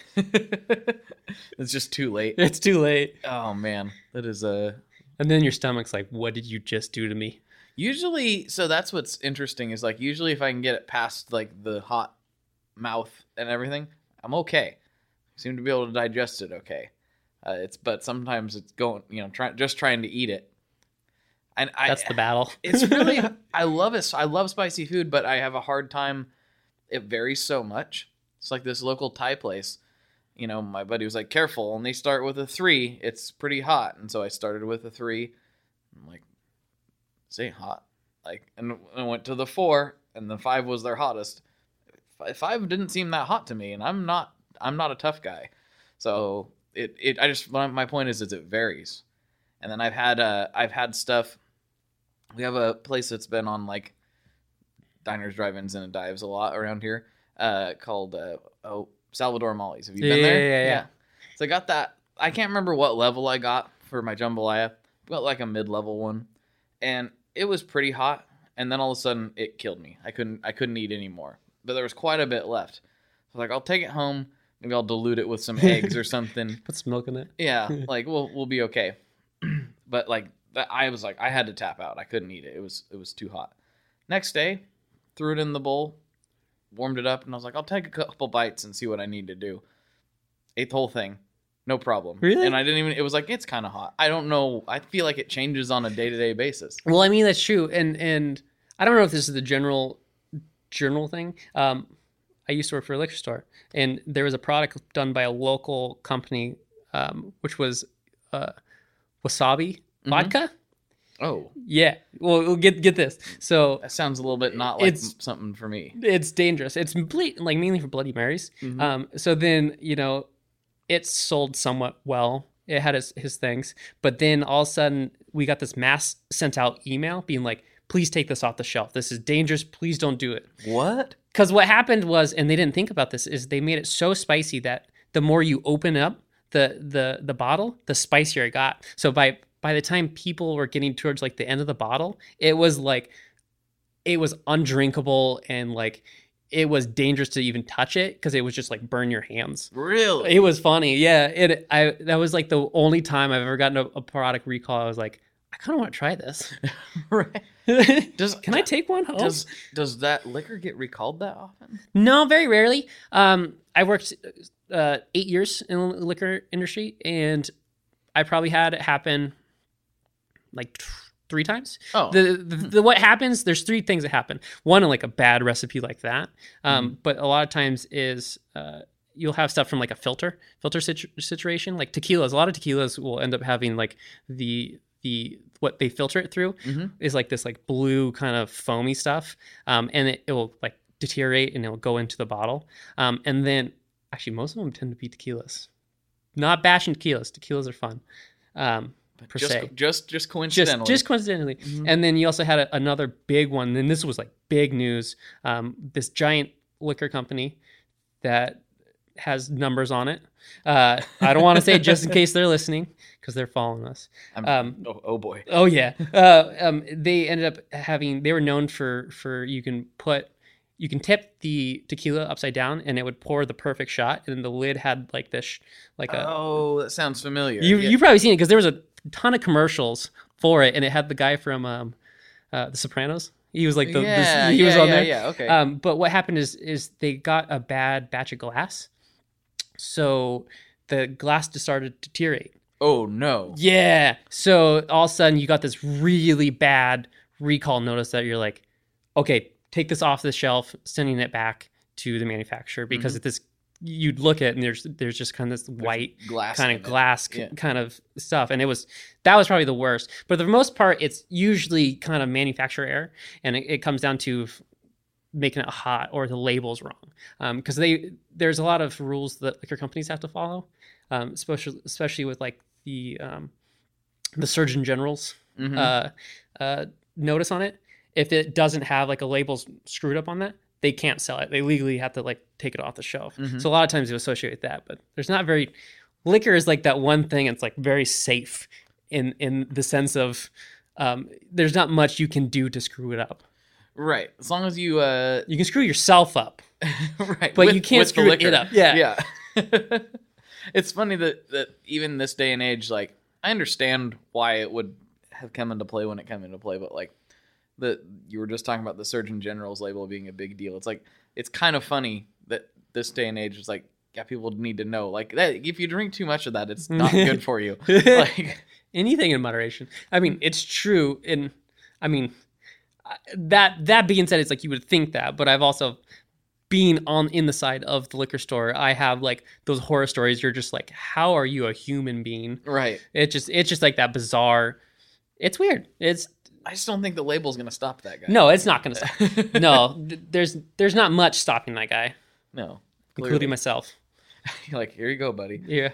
[SPEAKER 2] It's just too late.
[SPEAKER 3] It's too late.
[SPEAKER 2] Oh, man. That is
[SPEAKER 3] And then your stomach's like, what did you just do to me?
[SPEAKER 2] Usually, so that's what's interesting is like, usually if I can get it past like the hot mouth and everything, I'm okay. I seem to be able to digest it okay. But sometimes it's going, trying to eat it. And
[SPEAKER 3] that's the battle.
[SPEAKER 2] It's really, I love it. I love spicy food, but I have a hard time. It varies so much. It's like this local Thai place. My buddy was like, careful, only start with a 3. It's pretty hot. And so I started with a 3. I'm like, this ain't hot. And I went to the 4, and the 5 was their hottest. 5 didn't seem that hot to me, and I'm not a tough guy. So my point is it varies. And then I've had stuff. We have a place that's been on like diners, drive-ins, and dives a lot around here, called Salvador Molly's. Have you been there?
[SPEAKER 3] Yeah.
[SPEAKER 2] So I got that. I can't remember what level I got for my jambalaya. I got like a mid-level one, and it was pretty hot. And then all of a sudden, it killed me. I couldn't eat anymore. But there was quite a bit left. So I was like, I'll take it home. Maybe I'll dilute it with some eggs or something.
[SPEAKER 3] Put some milk in it.
[SPEAKER 2] Yeah, like we'll be okay. But like I was like, I had to tap out. I couldn't eat it. It was too hot. Next day, threw it in the bowl. Warmed it up, and I was like, I'll take a couple bites and see what I need to do. Ate the whole thing. No problem.
[SPEAKER 3] Really? And
[SPEAKER 2] it was like, it's kind of hot. I don't know. I feel like it changes on a day-to-day basis.
[SPEAKER 3] Well, I mean, that's true. And I don't know if this is the general thing. I used to work for a liquor store, and there was a product done by a local company, which was wasabi vodka.
[SPEAKER 2] Oh.
[SPEAKER 3] Yeah. Well, get this. So
[SPEAKER 2] that sounds a little bit not like something for me.
[SPEAKER 3] It's dangerous. It's mainly for Bloody Marys. Mm-hmm. So then, it sold somewhat well. It had his things. But then all of a sudden, we got this mass sent out email being like, please take this off the shelf. This is dangerous. Please don't do it.
[SPEAKER 2] What?
[SPEAKER 3] Because what happened was, and they didn't think about this, is they made it so spicy that the more you open up the bottle, the spicier it got. So by the time people were getting towards like the end of the bottle, it was undrinkable and like it was dangerous to even touch it because it was just like burn your hands.
[SPEAKER 2] Really?
[SPEAKER 3] It was funny. Yeah. That was like the only time I've ever gotten a product recall. I was like, I kind of want to try this.
[SPEAKER 2] Right.
[SPEAKER 3] Can I take one home?
[SPEAKER 2] Does that liquor get recalled that often?
[SPEAKER 3] No, very rarely. I worked 8 years in the liquor industry, and I probably had it happen like 3 times. Oh. The what happens, there's 3 things that happen. One, in like a bad recipe like that. But a lot of times is you'll have stuff from like a filter situation, like tequilas. A lot of tequilas will end up having like the what they filter it through is like this like blue kind of foamy stuff. And it will like deteriorate and it'll go into the bottle. And then actually most of them tend to be tequilas. Not bashing tequilas. Tequilas are fun. Per se.
[SPEAKER 2] Just coincidentally.
[SPEAKER 3] Just coincidentally. Mm-hmm. And then you also had another big one, and this was like big news. This giant liquor company that has numbers on it. I don't want to say just in case they're listening because they're following us.
[SPEAKER 2] Oh boy.
[SPEAKER 3] Oh yeah. They ended up they were known for you can tip the tequila upside down and it would pour the perfect shot, and then the lid had like this
[SPEAKER 2] Oh, that sounds familiar.
[SPEAKER 3] you've probably seen it because there was a ton of commercials for it, and it had the guy from The Sopranos. He was like he was on there.
[SPEAKER 2] Yeah, okay.
[SPEAKER 3] But what happened is they got a bad batch of glass, so the glass just started to deteriorate.
[SPEAKER 2] Oh no.
[SPEAKER 3] Yeah. So all of a sudden you got this really bad recall notice that you're like, okay, take this off the shelf, sending it back to the manufacturer because this you'd look at it and there's just kind of this white
[SPEAKER 2] glass
[SPEAKER 3] kind
[SPEAKER 2] in
[SPEAKER 3] of
[SPEAKER 2] it.
[SPEAKER 3] glass
[SPEAKER 2] Yeah.
[SPEAKER 3] kind of stuff, and that was probably the worst. But for the most part, it's usually kind of manufacturer error, and it comes down to making it hot or the label's wrong. Because there's a lot of rules that liquor companies have to follow, especially with like the Surgeon General's notice on it. If it doesn't have like a label screwed up on that, they can't sell it. They legally have to like take it off the shelf. So a lot of times you associate with that, but there's not very. Liquor is like that one thing. It's like very safe in the sense of there's not much you can do to screw it up.
[SPEAKER 2] Right. As long as you
[SPEAKER 3] You can screw yourself up,
[SPEAKER 2] right,
[SPEAKER 3] but you can't
[SPEAKER 2] with the
[SPEAKER 3] screw
[SPEAKER 2] liquor.
[SPEAKER 3] it up. Yeah.
[SPEAKER 2] Yeah. It's funny that even this day and age, like, I understand why it would have come into play when it came into play, but like you were just talking about the Surgeon General's label being a big deal. It's like, it's kind of funny that this day and age is like, yeah, people need to know, like, that if you drink too much of that, it's not good for you. Like,
[SPEAKER 3] Anything in moderation. I mean, it's true. And I mean, that being said, it's like you would think that, but I've also being in the side of the liquor store, I have like those horror stories. You're just like, how are you a human being?
[SPEAKER 2] right.
[SPEAKER 3] It's just like that bizarre. It's weird.
[SPEAKER 2] I just don't think the label's going to stop that guy.
[SPEAKER 3] No, it's not going to stop. No, there's not much stopping that guy,
[SPEAKER 2] No.
[SPEAKER 3] including myself.
[SPEAKER 2] Like, here you go, buddy.
[SPEAKER 3] Yeah.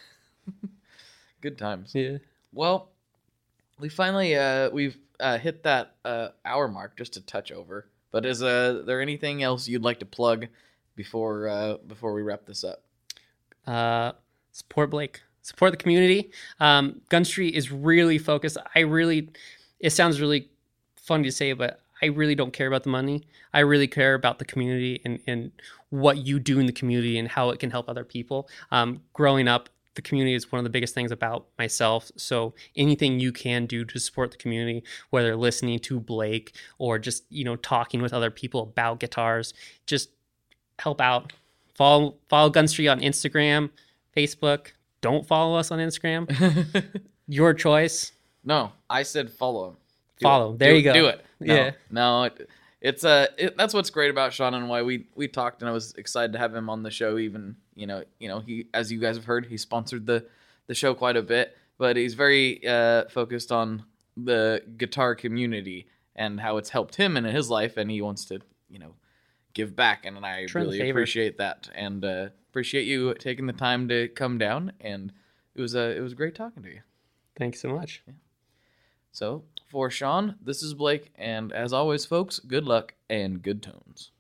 [SPEAKER 2] Good times.
[SPEAKER 3] Yeah.
[SPEAKER 2] Well, we finally we've hit that hour mark just a touch over. But is there anything else you'd like to plug before we wrap this up?
[SPEAKER 3] Support Blake. Support the community. Gun Street is really focused. It sounds really funny to say, but I really don't care about the money. I really care about the community and what you do in the community and how it can help other people. Growing up, the community is one of the biggest things about myself. So anything you can do to support the community, whether listening to Blake or just, talking with other people about guitars, just help out. Follow Gun Street on Instagram, Facebook. Don't follow us on Instagram. Your choice.
[SPEAKER 2] No, I said follow him.
[SPEAKER 3] Follow. There you go.
[SPEAKER 2] Do it. No,
[SPEAKER 3] Yeah.
[SPEAKER 2] No, it's that's what's great about Sean and why we talked, and I was excited to have him on the show. Even he, as you guys have heard, he sponsored the show quite a bit, but he's very focused on the guitar community and how it's helped him in his life, and he wants to give back, and I really appreciate that, and appreciate you taking the time to come down, and it was great talking to you.
[SPEAKER 3] Thanks so much.
[SPEAKER 2] Yeah. So, for Sean, this is Blake, and as always, folks, good luck and good tones.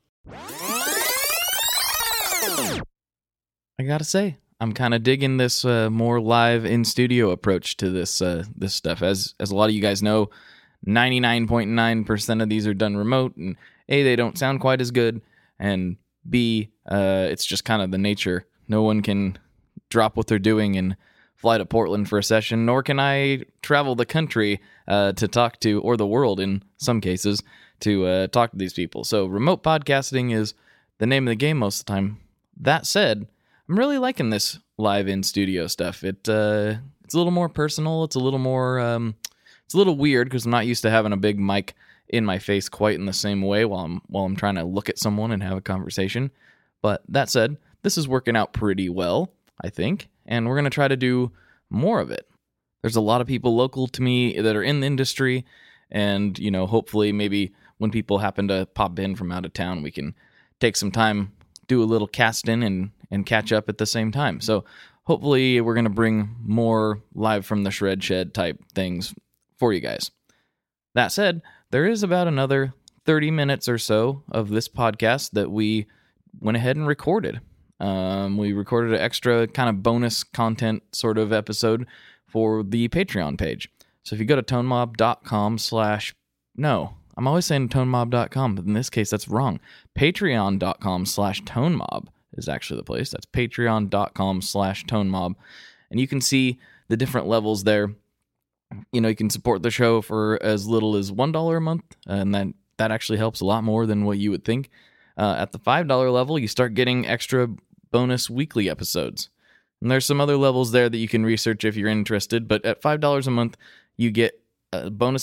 [SPEAKER 2] I gotta say, I'm kind of digging this more live in studio approach to this stuff. As a lot of you guys know, 99.9% of these are done remote, and A, they don't sound quite as good, and B, it's just kind of the nature. No one can drop what they're doing and fly to Portland for a session, nor can I travel the country to talk to, or the world in some cases, to talk to these people. So remote podcasting is the name of the game most of the time. That said, I'm really liking this live in studio stuff. It's a little more personal. It's a little more, it's a little weird because I'm not used to having a big mic in my face quite in the same way while I'm trying to look at someone and have a conversation. But that said, this is working out pretty well, I think, and we're going to try to do more of it. There's a lot of people local to me that are in the industry, and, hopefully maybe when people happen to pop in from out of town, we can take some time, do a little casting and catch up at the same time. So hopefully we're going to bring more live from the shred shed type things for you guys. That said, there is about another 30 minutes or so of this podcast that we went ahead and recorded. We recorded an extra kind of bonus content sort of episode for the Patreon page. So if you go to tonemob.com/no, I'm always saying tonemob.com, but in this case that's wrong. Patreon.com/tonemob is actually the place. That's patreon.com/tonemob. And you can see the different levels there. You know, you can support the show for as little as $1 a month, and that actually helps a lot more than what you would think. At the $5 level, you start getting extra bonus weekly episodes. And there's some other levels there that you can research if you're interested, but at $5 a month, you get a bonus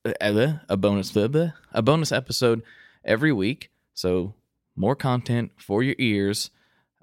[SPEAKER 2] episode every week. So more content for your ears.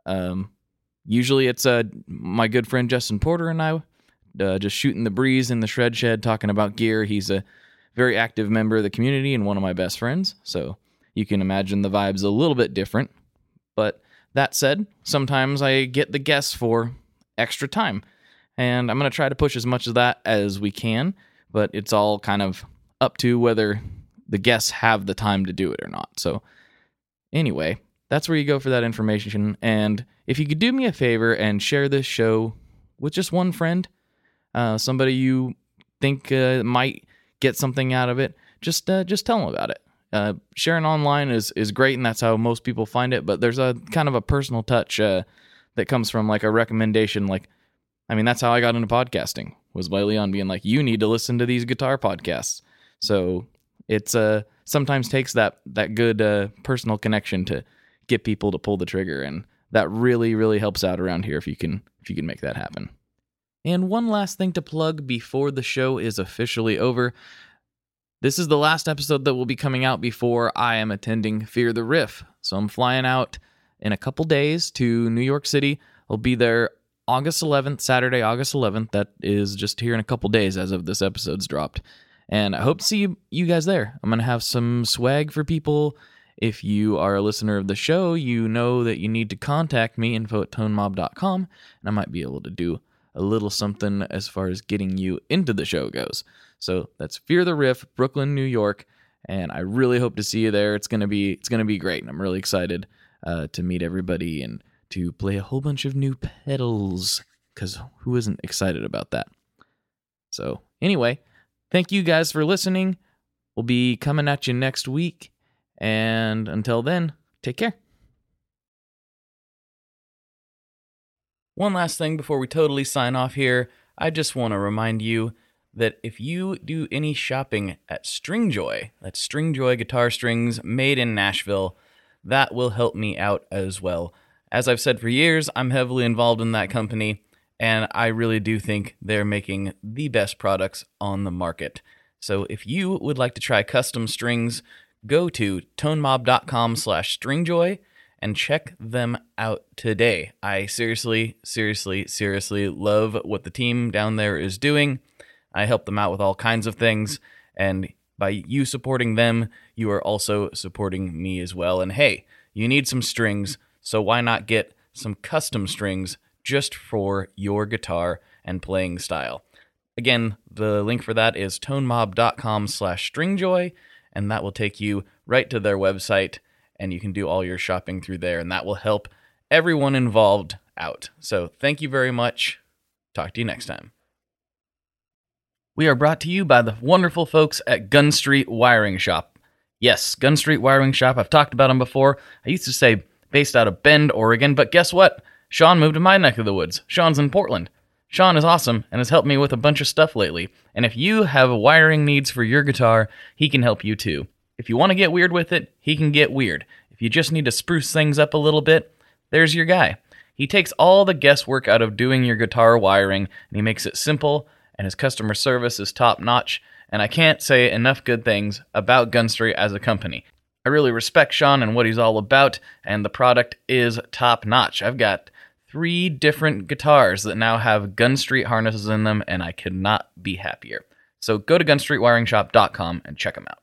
[SPEAKER 2] Usually it's my good friend Justin Porter and I just shooting the breeze in the shred shed talking about gear. He's a very active member of the community and one of my best friends, so you can imagine the vibe's a little bit different. But that said, sometimes I get the guests for extra time, and I'm going to try to push as much of that as we can, but it's all kind of up to whether the guests have the time to do it or not. So anyway, that's where you go for that information. And if you could do me a favor and share this show with just one friend, somebody you think might get something out of it, just tell them about it. Sharing online is great, and that's how most people find it, but there's a kind of a personal touch that comes from like a recommendation. Like, I mean, that's how I got into podcasting, was by Leon being like, you need to listen to these guitar podcasts. So it's sometimes takes that good personal connection to get people to pull the trigger, and that really, really helps out around here if you can make that happen. And one last thing to plug before the show is officially over. This is the last episode that will be coming out before I am attending Fear the Riff. So I'm flying out in a couple days to New York City. I'll be there August 11th, Saturday, August 11th. That is just here in a couple days as of this episode's dropped. And I hope to see you guys there. I'm going to have some swag for people. If you are a listener of the show, you know that you need to contact me, info@tonemob.com, and I might be able to do a little something as far as getting you into the show goes. So that's Fear the Riff, Brooklyn, New York, and I really hope to see you there. It's gonna be great, and I'm really excited to meet everybody and to play a whole bunch of new pedals, because who isn't excited about that? So anyway, thank you guys for listening. We'll be coming at you next week, and until then, take care. One last thing before we totally sign off here, I just want to remind you that if you do any shopping at Stringjoy, that's Stringjoy guitar strings made in Nashville, that will help me out as well. As I've said for years, I'm heavily involved in that company, and I really do think they're making the best products on the market. So if you would like to try custom strings, go to tonemob.com/stringjoy and check them out today. I seriously love what the team down there is doing. I help them out with all kinds of things, and by you supporting them, you are also supporting me as well. And hey, you need some strings, so why not get some custom strings just for your guitar and playing style? Again, the link for that is tonemob.com/stringjoy, and that will take you right to their website, and you can do all your shopping through there, and that will help everyone involved out. So thank you very much. Talk to you next time. We are brought to you by the wonderful folks at Gun Street Wiring Shop. Yes, Gun Street Wiring Shop. I've talked about them before. I used to say based out of Bend, Oregon, but guess what? Sean moved to my neck of the woods. Sean's in Portland. Sean is awesome and has helped me with a bunch of stuff lately. And if you have wiring needs for your guitar, he can help you too. If you want to get weird with it, he can get weird. If you just need to spruce things up a little bit, there's your guy. He takes all the guesswork out of doing your guitar wiring, and he makes it simple, and his customer service is top-notch, and I can't say enough good things about Gun Street as a company. I really respect Sean and what he's all about, and the product is top-notch. I've got 3 different guitars that now have Gun Street harnesses in them, and I could not be happier. So go to gunstreetwiringshop.com and check them out.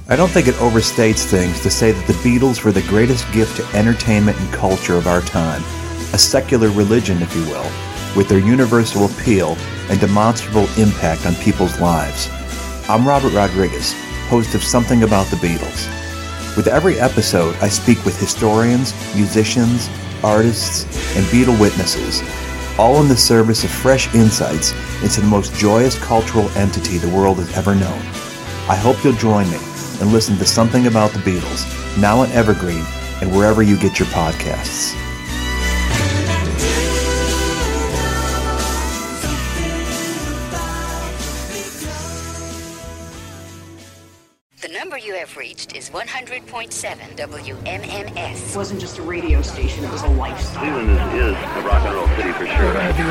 [SPEAKER 7] I don't think it overstates things to say that the Beatles were the greatest gift to entertainment and culture of our time, a secular religion, if you will, with their universal appeal and demonstrable impact on people's lives. I'm Robert Rodriguez, host of Something About the Beatles. With every episode, I speak with historians, musicians, artists, and Beatle witnesses, all in the service of fresh insights into the most joyous cultural entity the world has ever known. I hope you'll join me and listen to Something About the Beatles, now on Evergreen and wherever you get your podcasts.
[SPEAKER 8] The number you have reached is 100.7 WMMS.
[SPEAKER 9] It wasn't just a radio station, it was a lifestyle.
[SPEAKER 10] Cleveland is a rock and roll city for sure.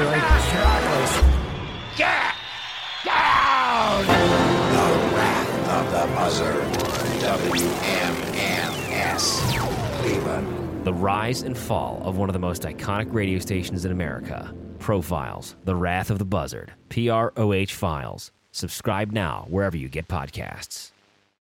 [SPEAKER 11] Get down! The Wrath of the Buzzard. WMMS. Cleveland.
[SPEAKER 12] The rise and fall of one of the most iconic radio stations in America. Profiles. The Wrath of the Buzzard. PROH Files. Subscribe now wherever you get podcasts.